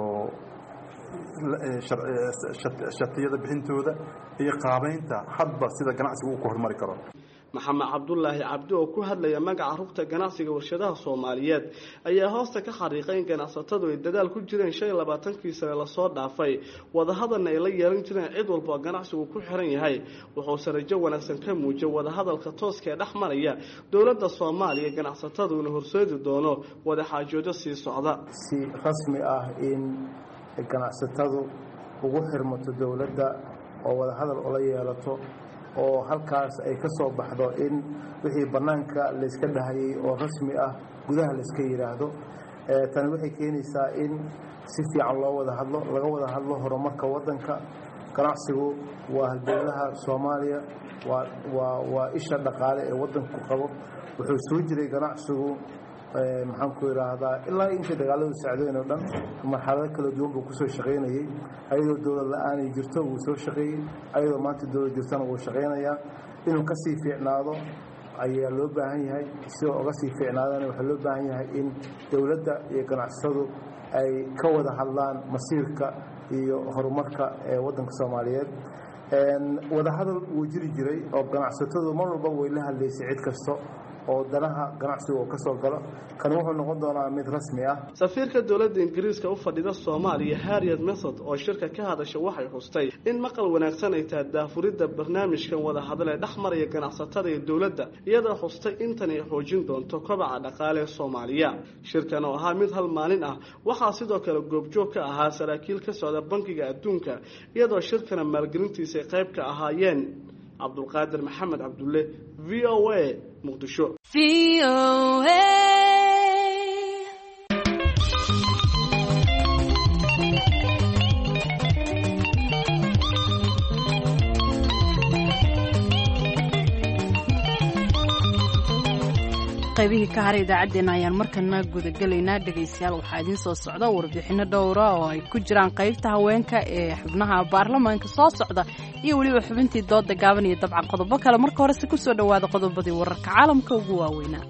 shatiyada bixintooda iyo qaabeynta hadba sida ganacsigu uu ku hormari karo maxamed cabdullaahi cabdi oo ku hadlaya magaca rugta ganacsiga warshadaha Soomaaliyeed ayaa hoosta ka xariiqay in ganacsatadu ay dadaal ku jireen 25 sano la soo dhaafay wada hadalna ay la yeelan jireen cid walba ganacsigu ku xiran yahay wuxuu sarajo wanaagsan ka muujiyay wada hadalka tooska ee dhaxmaraya dawladda Soomaaliya ganacsatada uu horseedi doono wada xaajoodo sii socda si rasmi ah in ganacsatadu ugu xirmato dawladda oo wada hadal oo la yeelato oo halkaas ay ka soo baxdo in wixii banaanka la iska dhahayay oo rasmi ah gudaha la iska yiraahdo tan waxay keenaysaa in si fiican loo wada hadlo laga wada hadlo horumarka wadanka ganacsigu waa halbeelaha Soomaaliya waa isha dhaqaale ee wadanku qabo wuxuu soo jiray ganacsigu maxaan ku yiraahdaa ilaa inta dagaaladu socdeen oo dhan marxalado kala duwan buu ku soo shaqeynayay ayadoo dawlad la'aan ay jirto uu soo shaqeeyay ayadoo maanta dawlad jirtana uu shaqeynayaa inuu ka sii fiicnaado ayaa loo baahan yahay si uu uga sii fiicnaadana waxa loo baahan yahay in dawladda iyo ganacsatadu ay ka wada hadlaan masiirka iyo horumarka ee wadanka Soomaaliyeed wada hadal uu jiri jiray oo ganacsatadu mar walba way la hadlaysay cid kasto oo danaha ganacsiga oo ka soo galo kan wuxuu noqon doonaa mid rasmi ah safiirka dawladda Ingiriiska u fadhida Soomaaliya Harriet Method oo shirka ka hadashay waxay xustay in maqal wanaagsan ay tahay daafurida barnaamijkan wada hadal ee dhaxmaraya ganacsatada iyo dawladda iyadoo xustay intan ay xoojin doonto kobaca dhaqaale Soomaaliya shirkan oo ahaa mid hal maalin ah waxa sidoo kale goobjoog ka ahaa saraakiil ka socda bankiga adduunka iyadoo shirkan maalgelintiisa qayb ka ahaayeen Abdulqaadir Maxamed Cabdulle VOA Muqdisho VOA qaybihii ka haray idaacadeena ayaan markana gudagalaynaa dhegaystayaal waxaa idiin soo socda warbixino dhowra oo ay ku jiraan qaybta haweenka ee xubnaha baarlamaanka soo socda iyo weliba xubintii dooda gaaban iyo dabcan qodobo kale marka horese ku soo dhawaada qodobadii wararka caalamka ugu waaweynaa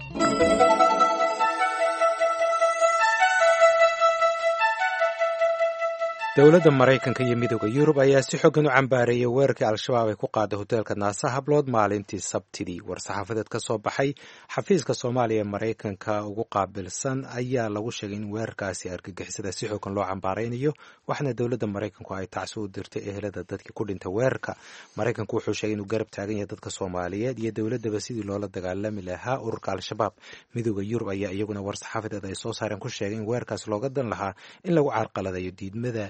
dowladda Maraykanka iyo midowga Yurub ayaa si xooggan u cambaareeyay weerarkii Al-Shabaab ay ku qaaday hoteelka Naasa Hablood maalintii Sabtidii war-saxaafadeed ka soo baxay xafiiska Soomaaliya ee Maraykanka ugu qaabilsan ayaa lagu sheegay in weerarkaasi argagixisada si xooggan loo cambaareynayo waxna dowladda Maraykanku ay tacsi u dirtay ehelada dadkii ku dhintay weerarka Maraykanku wuxuu sheegay inuu garab taagan yahay dadka Soomaaliyeed iyo dowladaba sidii loola dagaalami lahaa ururka Al-Shabaab midowga Yurub ayaa iyaguna war-saxaafadeed ay soo saareen ku sheegay in weerarkaas looga dan lahaa in lagu carqaladayo diidmada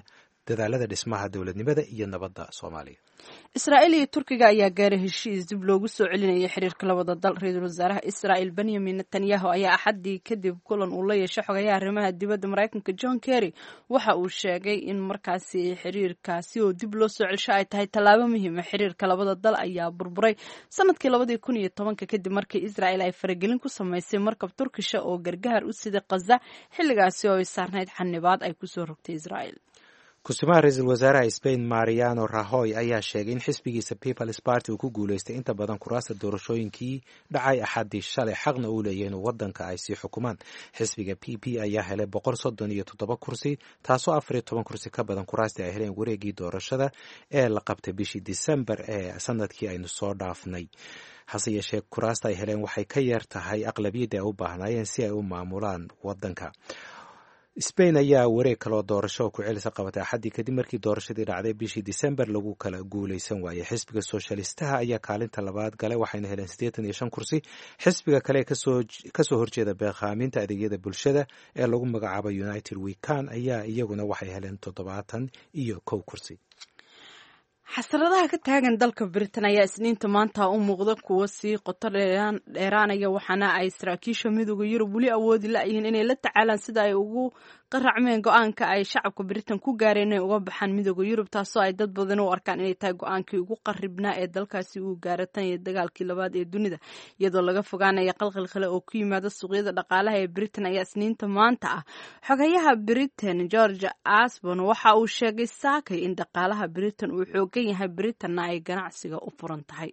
dadaalada dhismaha dowladnimada iyo nabadda soomaaliya. Israa'iil iyo Turkiga ayaa gaaray heshiis dib loogu soo celinayay xiriirka labada dal. Ra'iisul wasaaraha Israa'iil Benjamin Netanyahu ayaa axadii kadib kulan uu la yeeshay xogayaha arrimaha dibadda Mareykanka John Kerry waxa uu sheegay in markaasi xiriirkaasi oo dib loo soo celsho ay tahay tallaabo muhiim ah. Xiriirka labada dal ayaa burburay sanadkii 2010 kadib markii Israa'iil ay faragelin ku sameysay markab Turkish oo gargaar u siday Gaza xilligaasi oo ay saarnayd xanibaad ay ku soo rogtay Israa'iil. Kusimaha ra'iisul wasaaraha Spain Mariano Rajoy ayaa sheegay in xisbigiisa People's Party uu ku guuleystay inta badan kuraasta doorashooyinkii dhacay axadii shalay xaqna uu leeyahay inuu wadanka ay sii xukumaan. Xisbiga PP ayaa helay 137 kursi taasoo 14 kursi ka badan kuraastii ay heleen wareegii doorashada ee la qabtay bishii December ee sanadkii aynu soo dhaafnay. hase yeeshee kuraasta ay heleen waxay ka yar tahay aqlabiyadda ay u baahnaayeen si ay u maamulaan wadanka. Spain ayaa wareeg kaloo doorasho ku celisa qabatay axadii kadib markii doorashadii dhacday bishii December lagu kala guuleysan waayay. Xisbiga Socialistaha ayaa kaalinta labaad galay waxayna heleen 85 kursi. Xisbiga kale kasoo horjeeda beeqaaminta adeegyada bulshada ee lagu magacaabo United We Can ayaa iyaguna waxay heleen 71 kursi. xasaradaha ka taagan dalka Britain ayaa isniinta maanta u muuqda kuwa sii qoto dheeraanaya waxaana ay saraakiisha midowga Yurub weli awoodi la'yihiin inay la tacaalaan sida ay ugu qaracmeen go'aanka ay shacabka Britain ku gaareen inay uga baxaan midowga Yurub taasoo ay dad badan u arkaan inay tahay go'aankii ugu qarribnaa ee dalkaasi uu gaaray tan iyo dagaalkii labaad ee dunida iyadoo laga fogaanayo qalqal kale oo ku yimaada suuqyada dhaqaalaha ee Britain ayaa isniinta maanta ah xogayaha Britain George Osborne waxa uu sheegay saakay in dhaqaalaha Britain uu xooggan yahay Britain ay ganacsiga u furan tahay.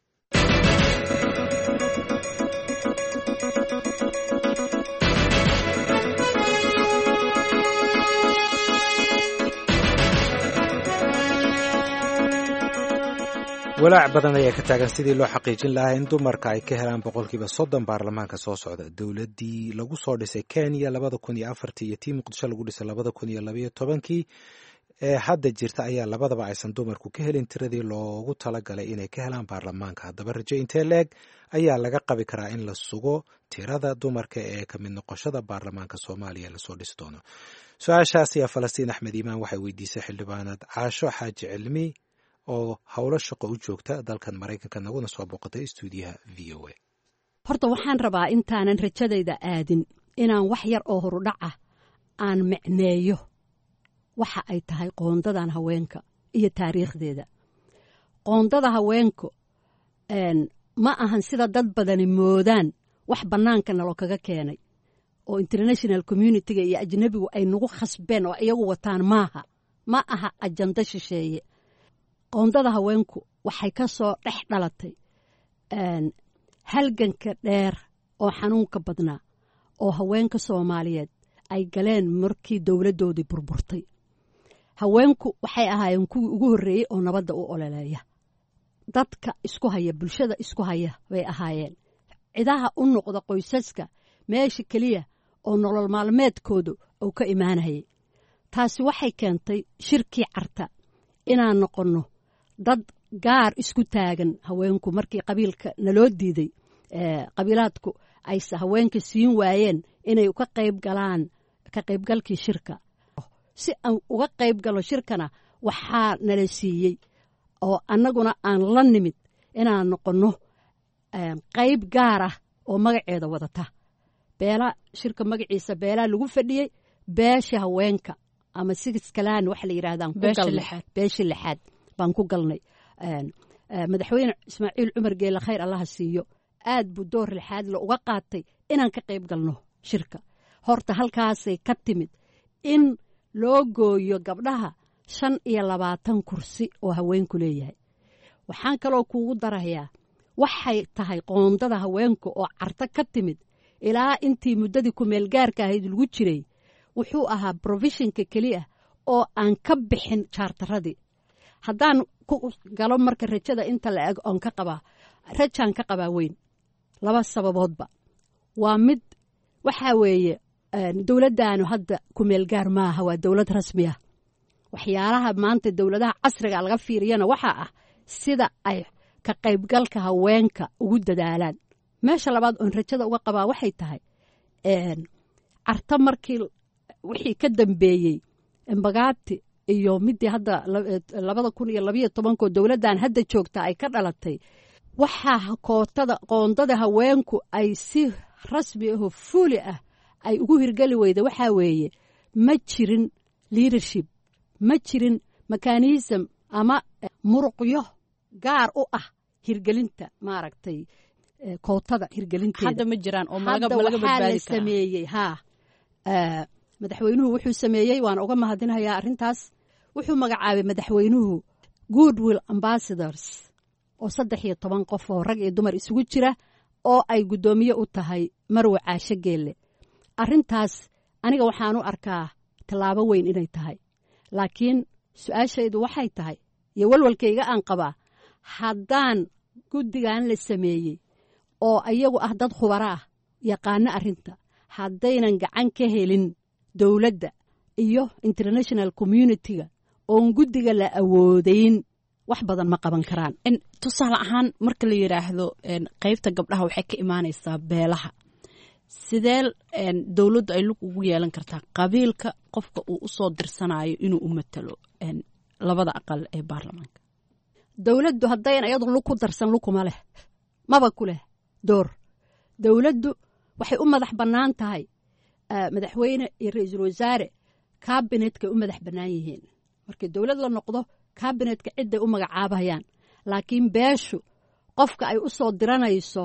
walaac badan ayaa ka taagan sidii loo xaqiijin lahaa in dumarka ay ka helaan 30% baarlamaanka soo socda. Dowladii lagu soo dhisay Kenya 2004 iyo tii Muqdisho lagu dhisay 2012 ee hadda jirta ayaa labadaba aysan dumarku ka helin tiradii loogu talagalay inay ka helaan baarlamaanka. Haddaba rajo intee leeg ayaa laga qabi karaa in la sugo tirada dumarka ee ka mid noqoshada baarlamaanka Soomaaliya la soo dhisi doono? Su-aashaas ayaa Falastiin Axmed Iimaan waxay weydiisay xildhibaanad Caasho Xaaji Cilmi oo howlo shaqo u joogta dalkan Mareykanka naguna soo booqatay stuudiyaha VOA. Horta waxaan rabaa intaanan rajadayda aadin inaan wax yar oo horudhac ah aan micneeyo waxa ay tahay qoondadan haweenka iyo taariikhdeeda. Qoondada haweenku ma ahan sida dad badani moodaan wax bannaanka nalo kaga keenay oo international community-ga iyo ajnabigu ay nagu khasbeen oo iyagu wataan maaha. Ma aha ajanda shisheeye. Qoondada haweenku waxay ka soo dhex dhalatay halganka dheer oo xanuunka badnaa oo haweenka Soomaaliyeed ay galeen markii dawladdoodii burburtay. Haweenku waxay ahaayeen kuwii ugu horreeyay oo nabadda u ololeeya. Dadka isku haya, bulshada isku haya bay ahaayeen. Cidaha u noqda qoysaska meesha kaliya oo nolol maalmeedkoodu uu ka imaanayay. Taasi waxay keentay shirkii Carta inaan noqono dad gaar isku taagan haweenku markii qabiilka naloo diiday qabiilaadku ay haweenka siin waayeen inay ka qaybgalkii shirka. Si aan uga qayb galo shirkana waxaa nala siiyey oo annaguna aan la nimid inaan noqono qayb gaar ah oo magaceeda wadata. Shirka magaciisa beelaa lagu fadhiyey beesha haweenka ama sigiskalaan waxa la yiraahdaan beesha lixaad baan ku galnay. Madaxweyne Ismaaciil Cumar Geele khayr Allah siiyo aad buu door lixaad la uga qaatay inaan ka qayb galno shirka. Horta halkaasay ka timid in loo gooyo gabdhaha 25 kursi oo haweenku leeyahay. Waxaan kaloo kuugu darayaa waxay tahay qoondada haweenku oo Carta ka timid ilaa intii muddadii ku meel gaarka ahayd lagu jiray wuxuu ahaa provisionka kaliya oo aan ka bixin chartaradii. Haddaan ku galo marka rajada inta la eg on ka qabaa rajaan ka qabaa weyn 2 sababoodba. Waa mid waxa weeye dawladdaanu hadda ku meel gaar maaha, waa dawlad rasmi ah. Waxyaalaha maanta dawladaha casriga laga fiiriyana waxa ah sida ay ka qaybgalka haweenka ugu dadaalaan. Meesha labaad oo rajada uga qabaa waxay tahay Carta markii wixii ka dambeeyay Embagati iyo midii hadda 2012 dowladdan hadda joogta ay ka dhalatay waxaa qoondada haweenku ay si rasmi ah oo fuuli ah ay ugu hirgeli weyda waxaa weeye ma jirin leadership ma jirin mechanism ama muruqyo gaar u ah hirgelinta maaragtay kootada hirgelinteeda hadda ma jiraan oo malaga badbaadi kara sameeyay madaxweynuhu wuxuu sameeyey waan uga mahadinayaa arrintaas wuxuu magacaabay madaxweynuhu goodwill ambassadors oo 13 qof oo rag iyo dumar isugu jira oo ay gudoomiye u tahay Marwe Caashe Geelle arrintaas aniga waxaan u arkaa tallaabo weyn inay tahay laakiin su'aashaydu waxay tahay iyo walwalkayga aan qabaa haddaan guddigan la sameeyey oo ayagu ah dad khubaro ah yaqaano arrinta haddaynan gacan ka helin dowladda iyo international community-ga oon guddiga la awoodayn wax badan ma qaban karaan tusaale ahaan marka la yidhaahdo qaybta gabdhaha waxay ka imaanaysaa beelaha sidee dowladdu ay lug ugu yeelan kartaa qabiilka qofka uu u soo dirsanayo inuu u matalo labada aqal ee baarlamaanka dowladdu haddayn iyadu lug ku darsan lug kuma leh maba ku leh door dowladdu waxay u madax bannaan tahay madaxweyne iyo ra'iisul wasaare kaabinetka u madax bannaan yihiin markii dowlad la noqdo kaabinetka cidday u magacaabayaan laakiin beeshu qofka ay u soo diranayso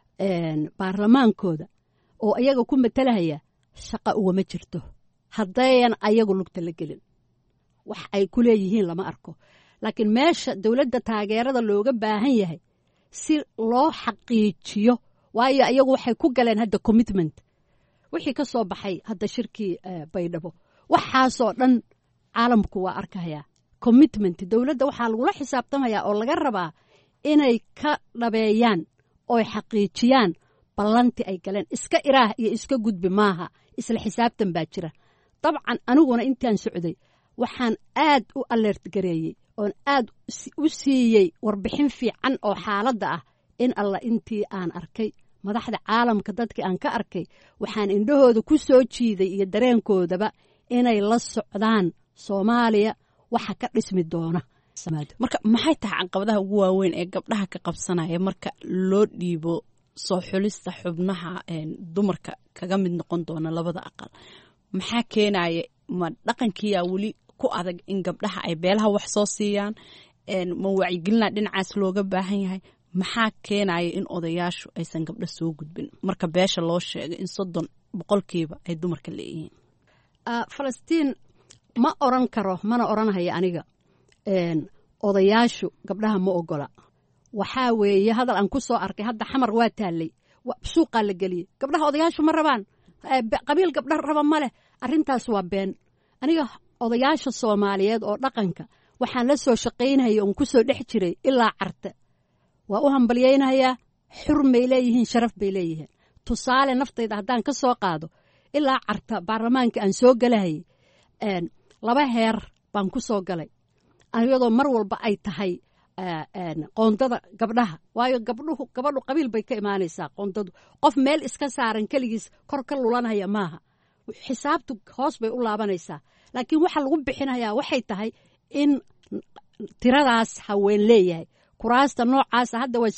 baarlamaankooda oo ayaga ku matalahaya shaqa ugama jirto haddayan ayagu lugta la gelin wax ay ku leeyihiin lama arko laakiin meesha dowladda taageerada looga baahan yahay si loo xaqiijiyo waayo ayagu waxay ku galeen hadda commitment wixii ka soo baxay hadda shirkii baydhabo waxaasoo dhan caalamku waa arkayaa commitment dowladda waxaa lagula xisaabtamayaa oo laga rabaa inay ka dhabeeyaan oo xaqiijiyaan ballanti ay galeen iska iraah iyo iska gudbi maaha isla xisaabtan baa jira dabcan aniguna intaan socday waxaan aad u alert gareeyey oon aad u siiyey warbixin fiican oo xaaladda ah in alla intii aan arkay madaxda caalamka dadkii aan ka arkay waxaan indhahooda ku soo jiiday iyo dareenkoodaba inay la socdaan Soomaaliya waxa ka dhismi doona marka maxay tahay caqabadaha ugu waaweyn ee gabdhaha ka qabsanaya marka loo dhiibo soo xulista xubnaha dumarka kaga mid noqon doona labada aqal maxaa keenaya ma dhaqankiiyaa weli ku adag in gabdhaha ay beelaha wax soo siiyaan ma wacyigelina dhinacaas looga baahan yahay maxaa keenaya in odayaashu aysan gabdho soo gudbin marka beesha loo sheegay in 30% ay dumarka leeyihiin Falastiin ma oran karo mana oranayo aniga odayaashu gabdhaha ma ogola waxaa weeye hadal aan ku soo arkay hadda xamar waa taallay suuqaa la geliyey gabdhaha odayaashu ma rabaan qabiil gabdha raba ma leh arrintaas waa been aniga odayaasha Soomaaliyeed oo dhaqanka waxaan la soo shaqaynayay oon ku soo dhex jiray ilaa Carte waa u hambaliyeynayaa xurmay leeyihiin sharaf bay leeyihiin tusaale naftayda haddaan ka soo qaado ilaa Carte baarlamaanka aan soo galahayay 2 heer baan ku soo galay ayadoo mar walba ay tahay qoondada gabdhaha waayo gabadhu qabiil bay ka imaanaysaa qoondadu qof meel iska saaran kaligiis kor ka lulanaya maaha xisaabtu hoos bay u laabanaysaa laakiin waxa lagu bixinayaa waxay tahay in tiradaas haween leeyahay kuraasta noocaas hadda waa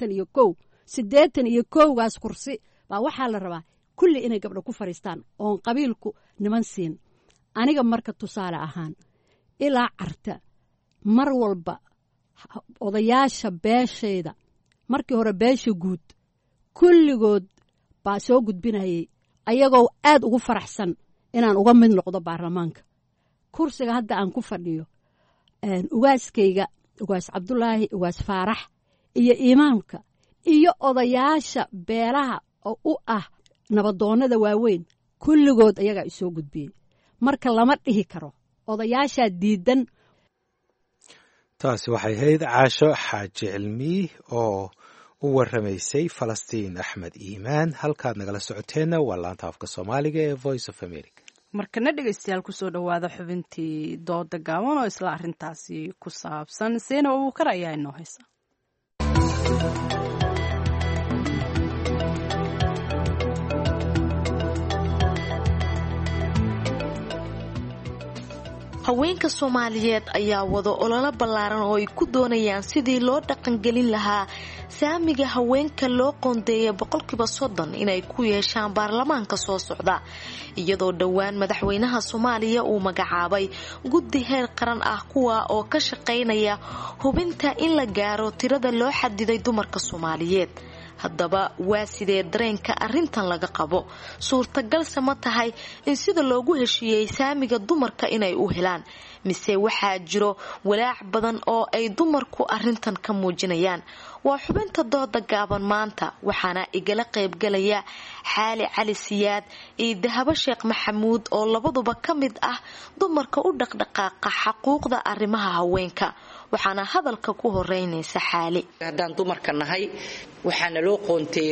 81 gaas kursi baa waxaa la rabaa kulli inay gabdho ku fariistaan oon qabiilku niman siin aniga marka tusaale ahaan ilaa Carte mar walba odayaasha beeshayda markii hore beesha guud kulligood baa soo gudbinayay ayagoo aad ugu faraxsan inaan uga mid noqdo baarlamaanka kursiga hadda aan ku fadhiyo ugaaskayga ugaas Cabdullaahi ugaas Faarax iyo imaamka iyo odayaasha beelaha oo u ah nabadoonada waaweyn kulligood ayaga isoo gudbiyey marka lama dhihi karo odayaasha diidan taasi waxay ahayd Caasho Xaaji Cilmi oo u warramaysay Falastiin Axmed Iimaan halkaad nagala socoteenna waa laanta afka Soomaaliga ee Voice of America markana dhegeystayaal ku soo dhawaada xubintii dooda gaaban oo isla arrintaasi ku saabsan Seena Abuukar ayaa inoo haysa haweenka Soomaaliyeed ayaa wado olole ballaaran oo ay ku doonayaan sidii loo dhaqangelin lahaa saamiga haweenka loo qoondeeyay 30% inay ku yeeshaan baarlamaanka soo socda iyadoo dhawaan madaxweynaha Soomaaliya uu magacaabay guddi heer qaran ah kuwa oo ka shaqeynaya hubinta in la gaaro tirada loo xadiday dumarka Soomaaliyeed haddaba waa sidee dareenka arrintan laga qabo suurtagal sama tahay in sida loogu heshiiyay saamiga dumarka inay u helaan mise waxaa jiro walaac badan oo ay dumarku arrintan ka muujinayaan waa xubinta dooda gaaban maanta waxaana igala qaybgalaya Xaali Cali Siyaad iyo Dahabo Sheekh Maxamuud oo labaduba ka mid ah dumarka u dhaqdhaqaaqa xuquuqda arrimaha haweenka waxaana hadalka ku horeynaysa Xaali hadaan dumarka nahay waxaana loo qoonteeyay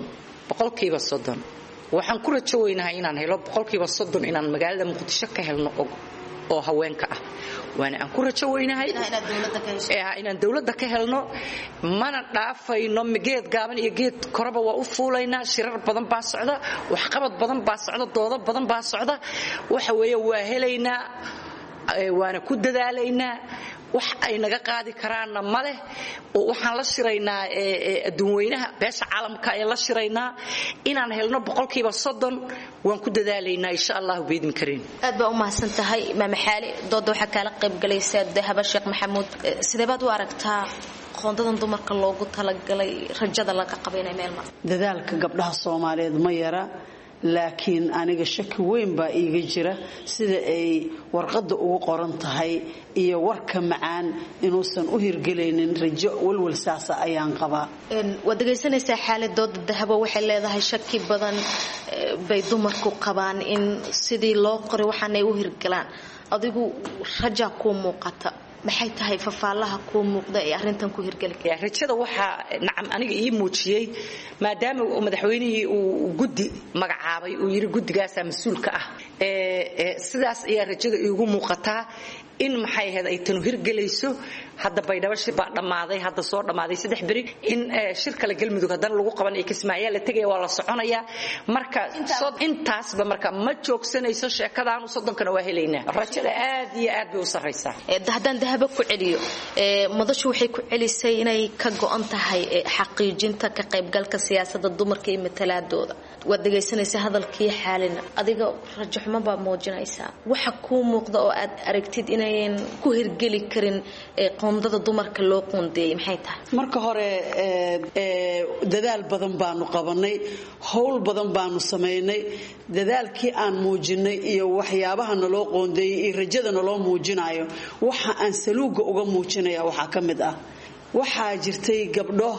30% waxaan ku rajo weynahay inaan helo 30% inaan magaalada Muqdisho ka helno oo haweenka ah waana aan ku rajo weynahay inaan dawladda ka helno mana dhaafayno geed gaaban iyo geed koraba waa u fuulaynaa shirar badan baa socda wax qabad badan baa socda doodo badan baa socda waxa weeye waa helaynaa waana ku dadaalaynaa wax ay naga qaadi karaana male oo waxaan la shiraynaa adduunweynaha beesha caalamka ee la shiraynaa inaan helno 30% waan ku dadaalaynaa insha Allah beedin kareen aad baa u mahadsan tahay maama Xaali dooda waxa kala qayb galaysa Dahabo Sheekh Maxamuud sidee baad u aragtaa qoondadan dumarka loogu talagalay rajada laga qabeynay meel mar dadaalka gabdhaha Soomaaliyeed ma yara laakiin aniga shaki weyn baa iiga jira sida ay warqada ugu qoran tahay iyo warka macaan inuusan u hirgelaynin rajo walwal saasa ayaan qabaa wad dhageysanaysaa xaaladooda Dahabo waxay leedahay shaki badan bay dumarku qabaan in sidii loo qoray waxaanay u hirgalaan adigu raja ku muuqata maxay tahay fafaalaha ku muuqda ee arintan ku hirgalay rajada waxa nacam aniga ii muujiyay maadaama uu madaxweynihii uu guddi magacaabay uu yiri guddigaas mas'uulka ah sidaas ayaa rajada iigu muuqataa in maxay ahayd ay tan hirgalayso hadda baydhabo baa dhamaaday hadda soo dhamaaday 3 bari in shirka la galmudug hadan lagu qaban ay Kismaayo la tagay waa la soconaya marka intaasba marka ma joogsanayso sheekadaan u sodonkana waa helaynaa rajada aad iyo aad bay u sareysaa haddaan Dahabo ku celiyo madashu waxay ku celisay inay ka go'an tahay xaqiijinta ka qaybgalka siyaasadda dumarka ee matalaadooda wad dhageysanaysaa hadalkii Xaalina adiga rajo xumo baa muujinaysaa waxa ku muuqda oo aad aragtid inayn ku hirgeli karin qoondada dumarka loo qoondeeyay maxay tahay marka hore dadaal badan baanu qabanay hawl badan baanu sameynay dadaalkii aan muujinay iyo waxyaabaha naloo qoondeeyay iyo rajada naloo muujinayo waxa aan saluuga uga muujinaya waxa kamid ah waxa jirtay gabdho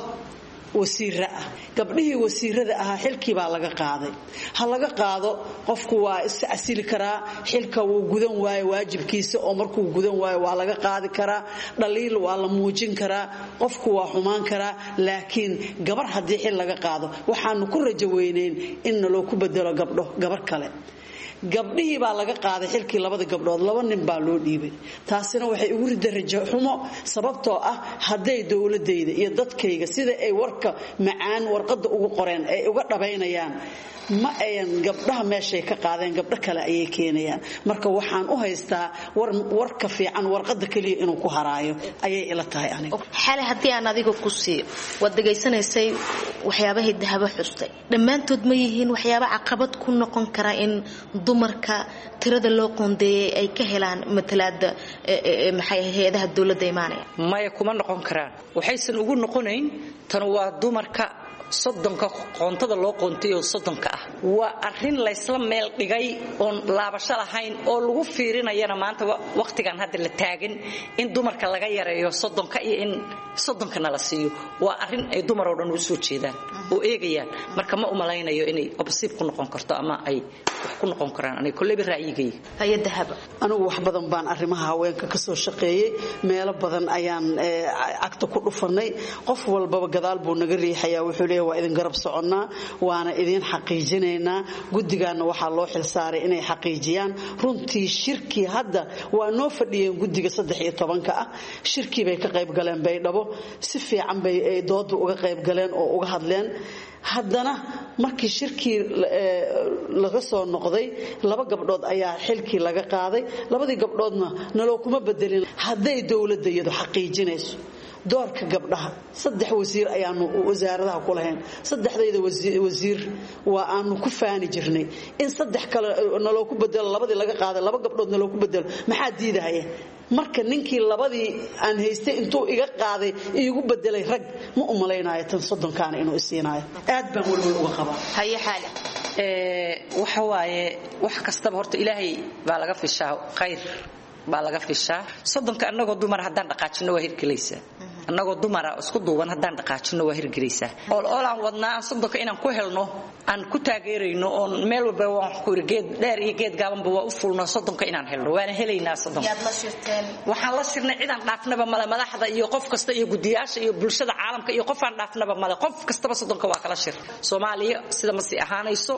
wasiir ah gabdhihii wasiirada ah xilkii baa laga qaaday ha laga qaado qofku waa is asili karaa xilka uu gudan waayo waajibkiisa oo markuu gudan waayo waa laga qaadi karaa dhaliil waa la muujin karaa qofku waa xumaan karaa laakiin gabar hadii xil laga qaado waxaanu ku rajo weyneen in loo ku bedelo gabar kale gabdhihii baa laga qaaday xilkii labada gabdhood laba nin baa loo dhiibay taasina waxay ugu riday rajo xumo sababtoo ah haday dawladeyda iyo dadkayga sida ay warka macaan warqada ugu qoreen ay uga dhabaynayaan ma ayan gabdhaha meeshay ka qaadeen gabdho kale ayay keenayaan marka waxaan u haystaa warka fiican warqada kaliya inuu ku haraayo ayay ila tahay aniga xal hadii aan adiga ku siiyo wad dhageysanaysay waxyaabaha Dahabo xustay dhamaantood ma yihiin waxyaabo caqabad ku noqon kara in dumarka tirada loo qoondeeyay ay ka helaan matalaada maxay hay'adaha dawladda imaanaya ma kuma noqon karaan waxaysan ugu noqonayn tan waa dumarka soddonka qoontada loo qoonteeyo soddonka ah waa arin la isla meel dhigay oo laabasho lahayn oo lagu fiirinayana maanta waqtigan hadda la taagan in dumarka laga yareeyo soddonka iyo in soddonkana la siiyo waa arin ay dumar oo dhan u soo jeedaan oo eegayaan marka ma u malaynayo inay opposite ku noqon karto ama ay wax ku noqon karaan anay kulleeba raayigay hay'adaha anigu wax badan baan arrimaha haweenka ka soo shaqeeyay meelo badan ayaan agta ku dhufanay qof walba gadaal buu naga riixayaa wuxuu waa idin garab soconaa waana idin xaqiijinaynaa guddigaana waxa loo xil saaray inay xaqiijiyaan runtii shirki hadda waa noo fadhiyeen guddiga 13 ah shirki bay ka qayb galeen baydhabo si fiican bay doodu uga qayb galeen oo uga hadleen haddana markii shirkii laga soo noqday 2 gabdhood ayaa xilkii laga qaaday 2 gabdhoodna naloo kuma bedelin hadday dawladda iyadu xaqiijinayso doorka gabdhaha 3 wasiir ayaanu wasaaradaha ku lahayn 3dayda wasiir waa aanu ku faani jirnay in 3 kale naloo ku bedelo 2 laga qaaday 2 gabdhood naloo ku bedelo maxaa diidaya marka ninkii 2 aan haystay intuu iga qaaday igu bedelay rag ma u maleynaayo tan 30 kaana inuu isiinaayo aad baan walwal uga qabaa haye xaale waxa waaye wax kastaba horta ilaahay baa laga fishaa khayr baa laga fishaa 30 anagoo dumar haddaan dhaqaajino waa hirgelaysaa annagoo dumara isku duuban haddaan dhaqaajino waa hirgelaysaa oolaan wadnaa 30 inaan ku helno aan ku taageerayno oo meel walba waan ku geed dheer iyo geed gaabanba waa u fulno 30 inaan helno waana helaynaa 30 yaad la shirteen waxaan la shirnay cidaan dhaafnaba mala madaxda iyo qof kasta iyo gudiyaasha iyo bulshada caalamka iyo qof aan dhaafnaba mala qof kastaba 30 waa kala shir Soomaaliya sida ma si ahaanayso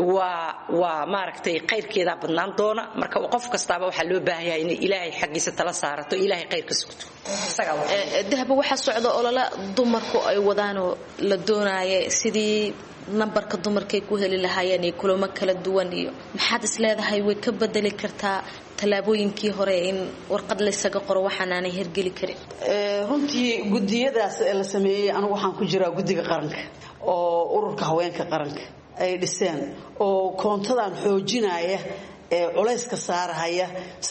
waa maaragtay qayrkeeda badnaan doona marka qof kastaba waxa loo baahan yahay in Ilaahay xaqiisa tala saarato Ilaahay qayrka sugto isaga dahaba waxa socdo olala dumarku ay wadaan oo la doonayo sidii nambarka dumarkay ku heli lahaayeen iyo kulamo kala duwan iyo maxaad isleedahay way ka bedeli kartaa talaabooyinkii hore in warqad la isaga qoro waxaan aanay hirgeli karin runtii gudiyadaas la sameeyay anigu waxaan ku jiraa gudiga qaranka oo ururka haweenka qaranka ay dhiseen oo koontadan xoojinaya culayska saarahaya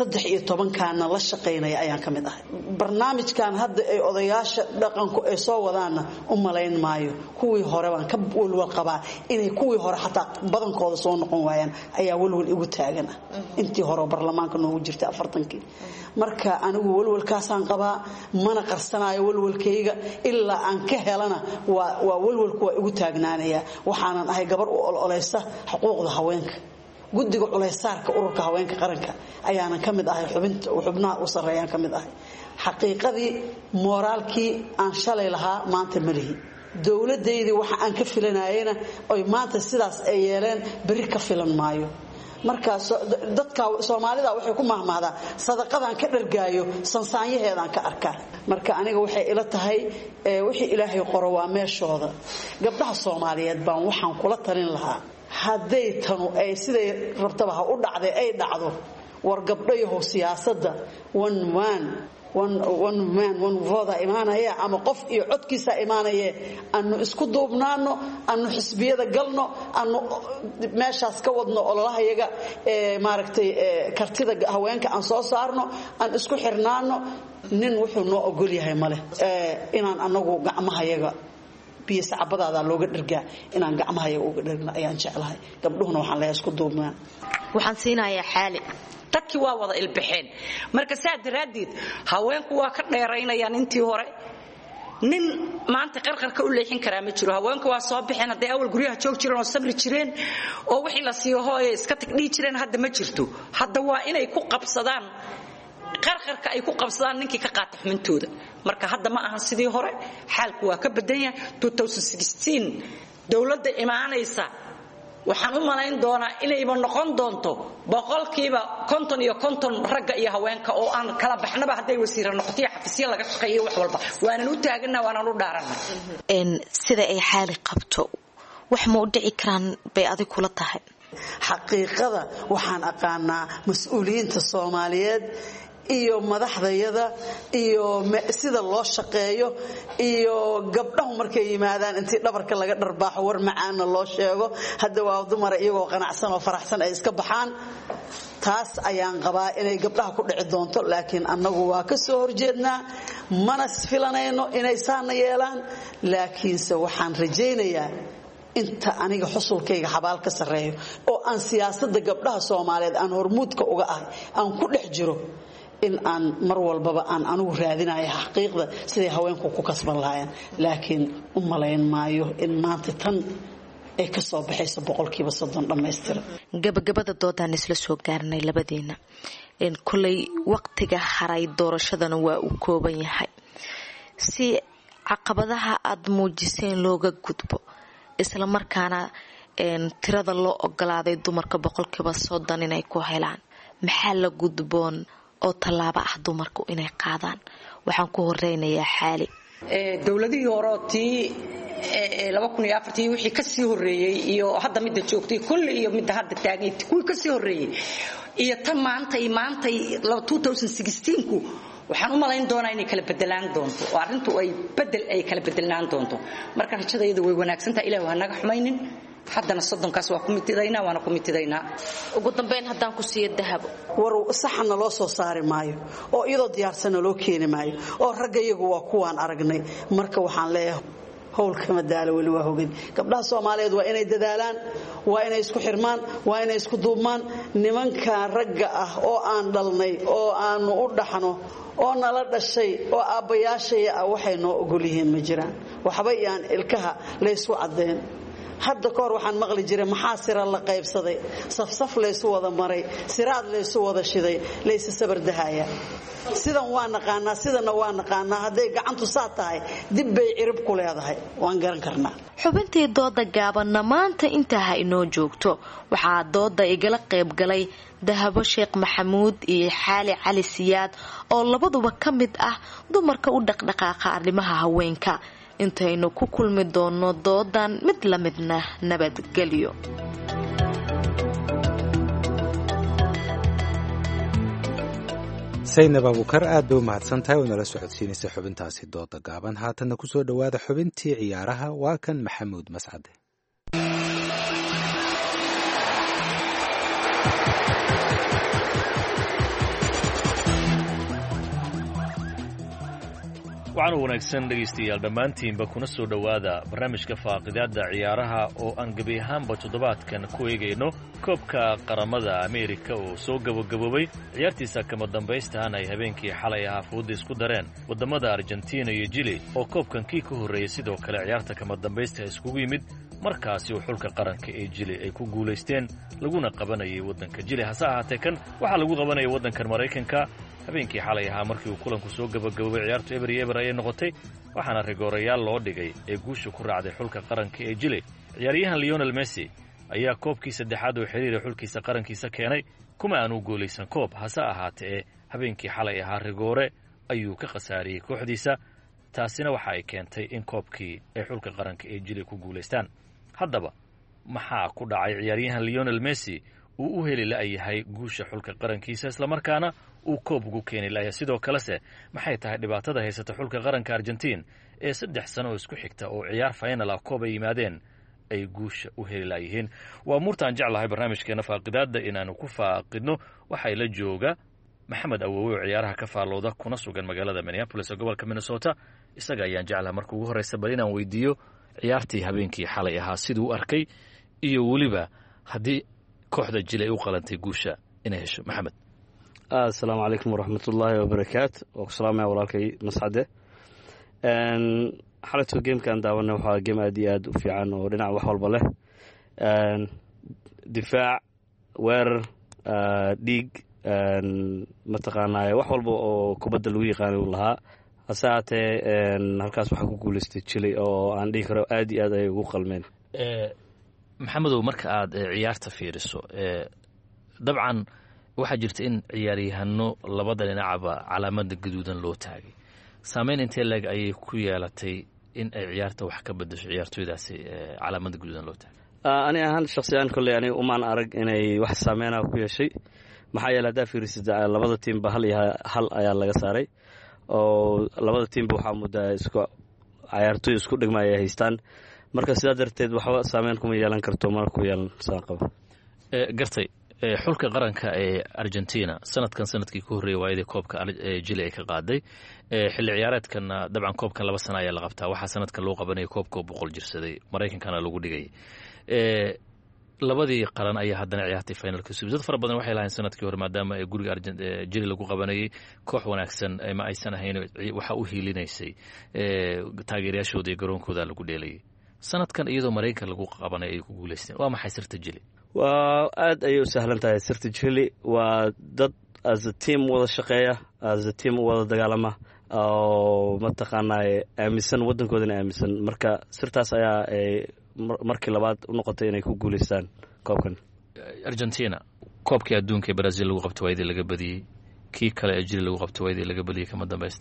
13 kaana la shaqeynaya ayaan kamid ahay barnaamijkan hadda ay odayaasha dhaqanku ay soo wadaana u maleyn maayo kuwii hore waan ka walwal qabaa inay kuwii hore xataa badankooda soo noqon waayaan ayaa walwal igu taagan intii hore baarlamaanka noogu jirtay 40kii marka anigu walwalkaasaan qabaa mana qarsanaayo walwalkayga ilaa aan ka helana waa walwalku waa igu taagnaanaya waxaanan ahay gabar u ololeysa xuquuqda haweenka gudiga culaysaarka ururka haweenka qaranka ayaana kamid ahay xubnaha u sareeyaan kamid ahay xaqiiqadii moraalkii aan shalay lahaa maanta malihi dawladeedii waxa aan ka filanayna oo maanta sidaas ay yeeleen bari ka filan maayo marka dadka Soomaalida waxay ku mahmaadaan sadaqadan ka dhargaayo sansaanyaheedan ka arkaa marka aniga waxay ila tahay wixii Ilaahay qoro waa meeshooda gabdhaha Soomaaliyeed baan waxaan kula talin lahaa hadday tanu ay siday rabtaba ha u dhacday ay dhacdo war gabdhayo siyaasadda one vote imaanaya ama qof iyo codkiisa imaanaya aanu isku duubnaano aanu xisbiyada galno aanu meeshaas ka wadno ololahayaga maaragtay kartida haweenka aan soo saarno aan isku xirnaano nin wuxuu noo ogol yahay male inaan anagu gacmahayaga biyo sacabadaada looga dhirgaa inaan gacmahayaga uga dhirgno ayaan jeclahay gabdhuhuna waxaan leeyahay isku duubnaan waxaan siinayaa xaali dadkii waa wada ilbixeen marka saadaraadid haweenku waa ka dheeraynayaan intii hore nin maanta qarqarka u leexin karaa ma jiro haweenku waa soo bixeen haday awal guriyaha joog jireen oo sabri jireen oo wixii la siiyo hooyo iska tagdhii jireen hadda ma jirto hadda waa inay ku qabsadaan qarqarka ay ku qabsadaan ninkii ka qaata xumintooda marka hadda ma ahan sidii hore xaalku waa ka badan yahay 2016 dawladda imaanaysa waxaan u malayn doonaa inayba noqon doonto 50% ragga iyo haweenka oo aan kala baxnaba haday wasiir noqotiyo xafiisyo laga shaqeeyo wax walba waana u taaganaa waana u dhaaranaa sida ay xaali qabto wax ma u dhici karaan bay adig kula tahay xaqiiqada waxaan aqaanaa mas'uuliyiinta Soomaaliyeed iyo madaxdayada iyo sida loo shaqeeyo iyo gabdhahu markay yimaadaan intii dhabarka laga dharbaaxo war macaana loo sheego hadda waa dumar iyagoo qanacsan oo faraxsan ay iska baxaan taas ayaan qabaa inay gabdhaha ku dhici doonto laakiin annagu waa ka soo horjeednaa mana filanayno inay saana yeelaan laakiinse waxaan rajaynayaa inta aniga xusulkayga xabaal ka sareeyo oo aan siyaasadda gabdhaha Soomaaliyeed aan hormuudka uga ahay aan ku dhex jiro in aan mar walbaba aan anigu raadinayo xaqiiqda siday haweenku ku kasban lahaayeen laakiin u malayn maayo in maanta tan ay ka soo baxayso 30% dhameystiran gabagabada doodaan isla soo gaarnay labadeena in kulay waqtiga haray doorashadana waa uu kooban yahay si caqabadaha aad muujiseen looga gudbo isla markaana tirada loo ogolaaday dumarka 30% inay ku helaan maxaa la gudboon oo talaabo ah dumarku inay qaadaan waxaan ku horeynayaa xaali dawladihii hore tii 2004 wixii ka sii horeeyay iyo hadda midda joogtay kulli iyo midda hadda taagay kuwii ka sii horeeyay iyo tan maanta 2016ku waxaan u malayn doonaa inay kala bedelaan doonto oo arintu ay kala bedelaan doonto marka rajadaydu way wanaagsan tahay Ilaahay ha naga xumaynin haddana 30kaas waa ku mitidaynaa waana ku mitidaynaa ugu dambeyn haddaan ku siiyo dahab war saxna loo soo saari maayo oo iyadoo diyaarsan loo keeni maayo oo ragga iyagu waa kuwaan aragnay marka waxaan leeyahay howlka madaalo wali waa hogin gabdhaha Soomaaliyeed waa inay dadaalaan waa inay isku xirmaan waa inay isku duubmaan nimanka ragga ah oo aan dhalnay oo aan u dhaxno oo nala dhashay oo aabayaashay waxay noo ogol yihiin ma jiraan waxba yaan ilkaha la isku cadeen hadda koor waxaan maqli jiray maxaa sira la qaybsaday safsaf la isku wada maray siraad la isku wada shiday la is sabardahaya sidan waa naqaanaa hadday gacantu saa tahay dib bay cirib ku leedahay waan garan karnaa xubintii dooda gaabanna maanta intaa inoo joogto waxaa dooda igala qayb galay Dahabo Sheekh Maxamuud iyo Xaali Cali Siyaad oo labaduba ka mid ah dumarka u dhaqdhaqaaqa arrimaha haweenka intaynu ku kulmi doono doodan mid la midna nabadgelyo Saynab Abuukar aad bay u mahadsantahay oo nala socodsiinaysa xubintaasi dooda gaaban haatanna ku soo dhawaada xubintii ciyaaraha waa kan Maxamuud Mascade waxaan wanaagsan dhageystayaal dhammaantiinba kuna soo dhowaada barnaamijka faaqidaadda ciyaaraha oo aan gebi ahaanba toddobaadkan ku eegayno koobka qaramada Ameerika oo soo gabagaboobay ciyaartiisa kama dambaystahan ay habeenkii xalay ahaa fudud isku dareen wadamada Argentina iyo Chile oo koobkankii ka horreeyay sidoo kale ciyaarta kama dambaysta iskugu yimid markaasi uu xulka qaranka ee Chile ay ku guuleysteen laguna qabanayay wadanka Chile hase ahaatee kan waxaa lagu qabanayay wadankan Mareykanka habeenkii xalay ahaa markii uu kulanku soo gabagaboobay ciyaartu eber ayay noqotay waxaana rigoorayaal loo dhigay ee guusha ku raacday xulka qaranka ee Chile ciyaaryahan Lionel Messi ayaa koobkii saddexaad oo xiriir xulkiisa qarankiisa keenay kuma aanu guuleysan koob hase ahaatee habeenkii xalay ahaa rigoore ayuu ka khasaariyay kooxdiisa taasina waxa ay keentay in koobkii ay xulka qaranka ee Chile ku guuleystaan haddaba maxaa ku dhacay ciyaaryahan Lionel Messi uu u heli la'yahay guusha xulka qarankiisa isla markaana uu koob ugu keeni lahaa sidoo kale maxay tahay dhibaatada haysata xulka qaranka Argentina ee 3 sano isku xigta oo ciyaar final ah koob ay yimaadeen ay guusha u heli laayeen waa murtaan jeclahay barnaamijkeena faaqidaadda inaanu ku faaqidno waxay la jooga Maxamed Awowe oo ciyaaraha ka faalooda kuna sugan magaalada Minneapolis ee gobolka Minnesota isaga ayaan jeclahay markii ugu horeysa bal inaan weydiiyo ciyaartii habeenkii xalay ahaa siduu u arkay iyo waliba haddii kooxda Chile ay u qalantay guusha inay hesho Maxamed السلام عليكم ورحمة الله وبركاته والسلام walaalkay Mascade xalatu gamekan daawana waxa game aad u fiican oo dhinac wax walba leh difaac weerar dhiig mataqaanaa wax walba oo kubadda lagu yaqaan uu lahaa hasaatee halkaas waxa ku guuleystay Chile oo aan dhigi karo aad iyo aad ay ugu qalmeen maxamedow marka aad ciyaarta fiiriso dabcan waxaa jirta in ciyaaryahano labada dhinacba calaamada gaduudan loo taagay saameyn intee leeg ayay ku yeelatay in ay ciyaarta wax ka bedesho ciyaartooydaasi calaamada gaduudan loo taagay ani ahaan shakhsiyan kulay ani umaan arag inay wax saameyn ku yeeshay maxaa yeelay hadaa fiirisid labada tiimba hal ayaa laga saaray oo labada tiimba waxaa muddaa ciyaartooy isku dhigma ay haystaan marka sidaa darteed waxba saameyn kuma yeelan karto mana ku yeelan saan qabo gartay xulka qaranka ee Argentina sanadkii ku horeeyay waayadii koobka Chile ay ka qaaday xilli ciyaareedkana dabcan koobkan 2 sano ayaa la qabtaa waxa sanadkan loo qabanay koobka 100 jirsaday Mareykankana lagu dhigay labadii qaran ayaa haddana ciyaartay finalka soo dad fara badan waxay lahayn sanadkii hore maadaama ay guriga Chile lagu qabanayay koox wanaagsan ma aysan ahayn waxa u hiilinaysay taageerayaashooda iyo garoonkooda lagu dheelayay sanadkan iyadoo Mareykan lagu qabanay ay ku guuleysteen waa maxay sirta Chile waa aad ayay u sahlan tahay sirta Chile waa dad as a team wada shaqeeya as a team wada dagaalama oo mataqaanaa aaminsan waddankoodana aaminsan marka sirtaas ayaa markii labaad u noqotay inay ku guuleystaan koobkan Argentina koobkii adduunka ee Brazil lagu qabtay waayadii laga badiyay kii kale ee Chile lagu qabtay waayadii laga badiyay kama dambaysta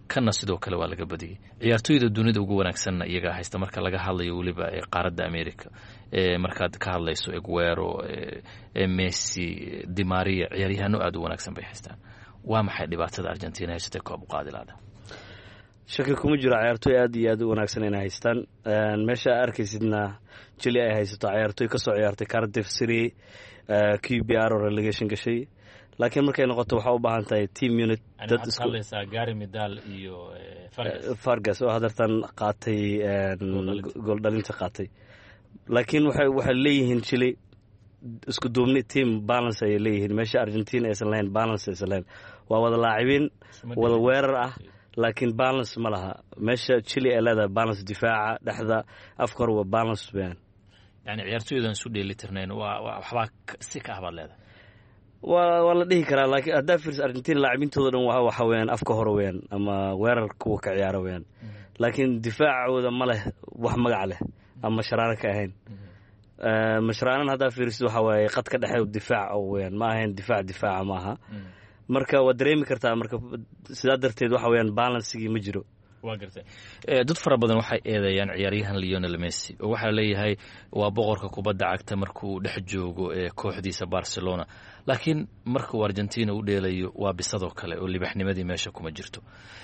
kana sidoo kale waa laga badiyey. ciyaartooyda dunida ugu wanaagsanna iyagaa haysta marka laga hadlayo weliba qaaradda America. Markaad ka hadlayso Aguero, Messi, Di Maria, ciyaaryahanno aad u wanaagsan bay haystaan. waa maxay dhibaatada Argentina haysatay koob u qaadilaada? shaki kuma jiro ciyaartooy aad iyo aad u wanaagsan inay haystaan. meesha arkaysidna Chile ay haysato ciyaartooy ka soo ciyaartay Cardiff City, QPR oo relegation gashay. laakiin markay noqoto waxa u baahan tahay team unit dad isku Gary Medel iyo Fargas oo hadartan qaatay gool dhalinta qaatay. laakiin waxay leeyihiin Chile isku duubni team balance ay leeyihiin. meesha Argentina aysan lahayn balance aysan lahayn. waa wada laacibiin wada weerar ah laakiin balance ma laha. meesha Chile ay leedahay balance difaaca dhexda afkor waa balance weyn. yani ciyaartooydan isu dheelitirnayn waa waxba si ka ahbaad leedahay. waa la dhihi karaa laakiin haddaa fiirs Argentina laacibintooda dhan waxa weeyaan afka hore weeyaan ama weerar kuwa ka ciyaara weeyaan. laakiin difaacooda ma leh wax magac leh ama sharaano ka ahayn. mashraanan haddaa fiirisid waxa waaye qadka dhexe difaac weeyaan ma ahayn difaaca ma aha. marka waa dareemi kartaa marka sidaa darteed waxa weeyaan balansigii ma jiro. waa gartay dad fara badan waxay eedeeyaan ciyaaryahan Lionel Messi oo waxa leeyahay waa boqorka kubadda cagta markuu dhex joogo kooxdiisa Barcelona. laakiin markuu Argentina u dheelayo waa bisadoo kale oo libaxnimadii meesha kuma jirto.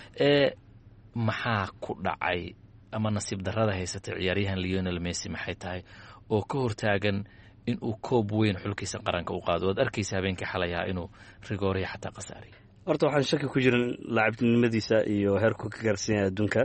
maxaa ku dhacay ama nasiib darrada haysatay ciyaaryahan Lionel Messi maxay tahay oo ka hortaagan in uu koob weyn xulkiisa qaranka u qaado? waad arkaysaa habeenkii xalay ahaa inuu rigooraya xataa qasaariyo. horta waxaan shaki ku jirin laacibnimadiisa iyo heerku ka gaarsiin yahay adduunka.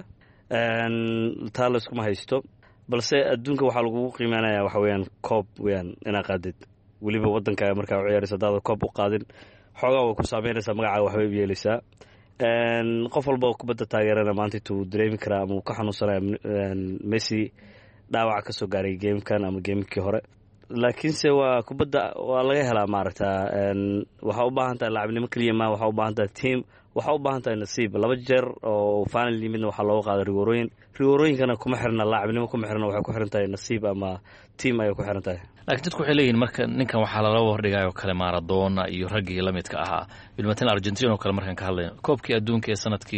taa la iskuma haysto balse adduunka waxaa lagugu qiimeynaya waxa weeyaan koob weeyaan inaa qaadid weliba waddanka markaa u ciyaaraysa hadaada koob u qaadin xoogaa way ku saameynaysaa magacaaga waxbay u yeelaysaa. qof walba oo kubadda taageerana maanta intuu dareemi karaa ama uu ka xanuunsanaya Messi dhaawac ka soo gaaray gamekan ama gamekii hore. laakiinse waa kubadda waa laga helaa maaragta. waxaa u baahan tahay laacibnimo keliya ma waxaa u baahan tahay team waxaa u baahan tahay nasiib. 2 jeer oo final yimidna waxaa looga qaaday rigoorooyinkana kuma xirna laacibnimo kuma xirna waxay ku xiran tahay nasiib ama team ayay ku xiran tahay. laakiin dadku waxay leeyihiin marka ninkan waxaa lala hordhigayo kale Maradona iyo raggii la midka ahaa bilmatan Argentina oo kale markaan ka hadlayno koobkii adduunka ee sanadkii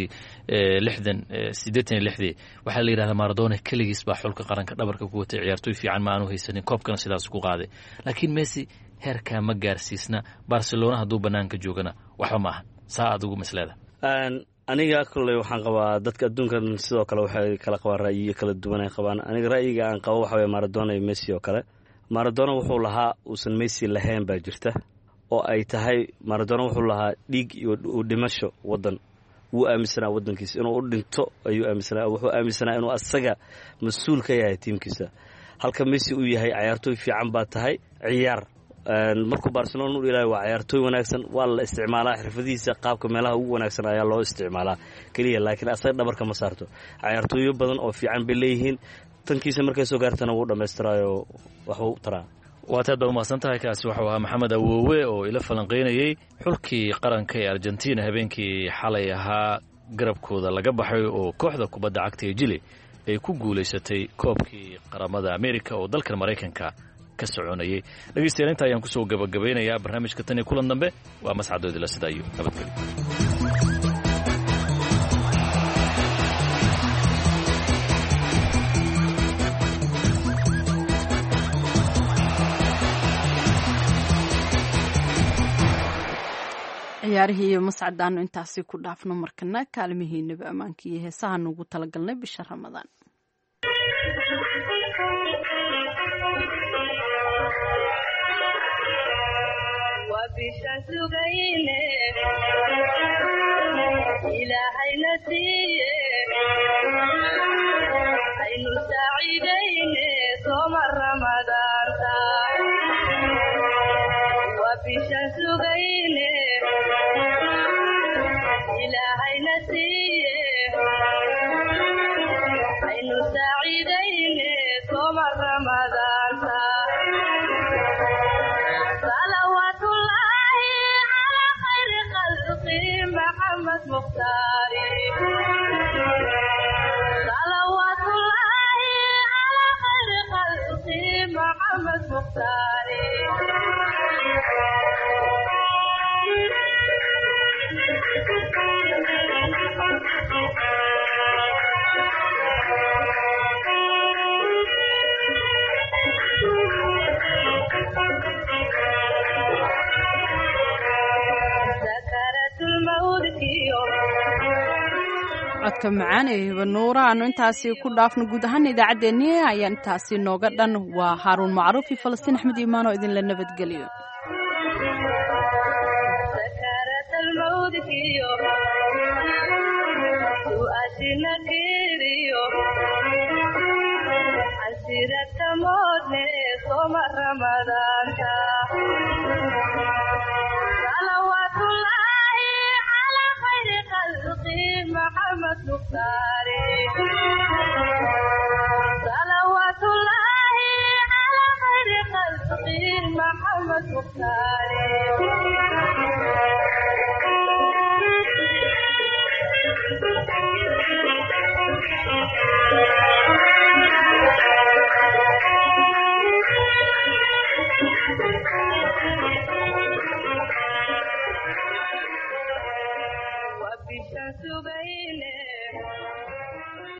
86 waxaa la yiraahdaa Maradona kaligiis baa xulka qaranka dhabarka ku watay ciyaartooy fiican ma aanu haysanin koobkana sidaas ku qaaday. laakiin Messi heerka ma gaarsiisna Barcelona hadduu banaanka joogana waxba ma aha. saa adigu masleeda? aniga kale waxaan qabaa dadka adduunkan sidoo kale waxay kala qabaan ra'yiyo kala duwan ay qabaan. aniga ra'yiga aan qabo waxa weeye Maradona iyo Messi oo kale. Maradona wuxuu lahaa uusan Messi lahayn baa jirta oo ay tahay Maradona wuxuu lahaa dhiig iyo dhimasho waddan. wuu aaminsanaa waddankiisa inuu u dhinto ayuu aaminsanaa. wuxuu aaminsanaa inuu asaga mas-uul ka yahay tiimkiisa. halka Messi uu yahay ciyaartooy fiican baa tahay ciyaar. markuu Barcelona u ilaahay waa ciyaartooy wanaagsan waa la isticmaalaa xirfadiisa qaabka meelaha ugu wanaagsan ayaa loo isticmaalaa kaliya laakiin asaga dhabarka ma saarto. ciyaartooyo badan oo fiican bay leeyihiin tankiisa markay soo gaartana wuu dhammaystiraayo waxbuu taraa. waataad baa umahadsan tahay. kaasi waxuu ahaa Maxamed Awowe oo ila falanqaynayay xulkii qaranka ee Argentina habeenkii xalay ahaa garabkooda laga baxay oo kooxda kubadda cagta ee Chile ay ku guulaysatay koobkii qaramada America oo dalka Mareykanka ka soconayay. dhageystayaal inta ayaan kusoo gabagabeynayaa barnaamijka tan iyo kulan dambe. waa mascadoodi la sidaayo nabadgelyo. ciyaarihii iyo mascadaanu intaasi ku dhaafno markana kaalmihiinaba ammaanka iyo heesaha nuugu talagalnay bisha Ramadaan. ilaahay nasiye aynu saaciidayne sooma ramadaanta waa bishaan sugayne ilaahay nasiye aynu saaciidayne sooma ramadaanta محمد مختاري صلوات الله على خير خلقه محمد مختاري codka macaan ee hibanuura aanu intaasi ku dhaafno guud ahaan idaacaddeenni ayaan intaasi nooga dhan waa haaruun macruuf iyo falastiin axmed iimaan oo idinla nabadgeliyo محمد مختاري صلوات الله على خير خلقه محمد مختاري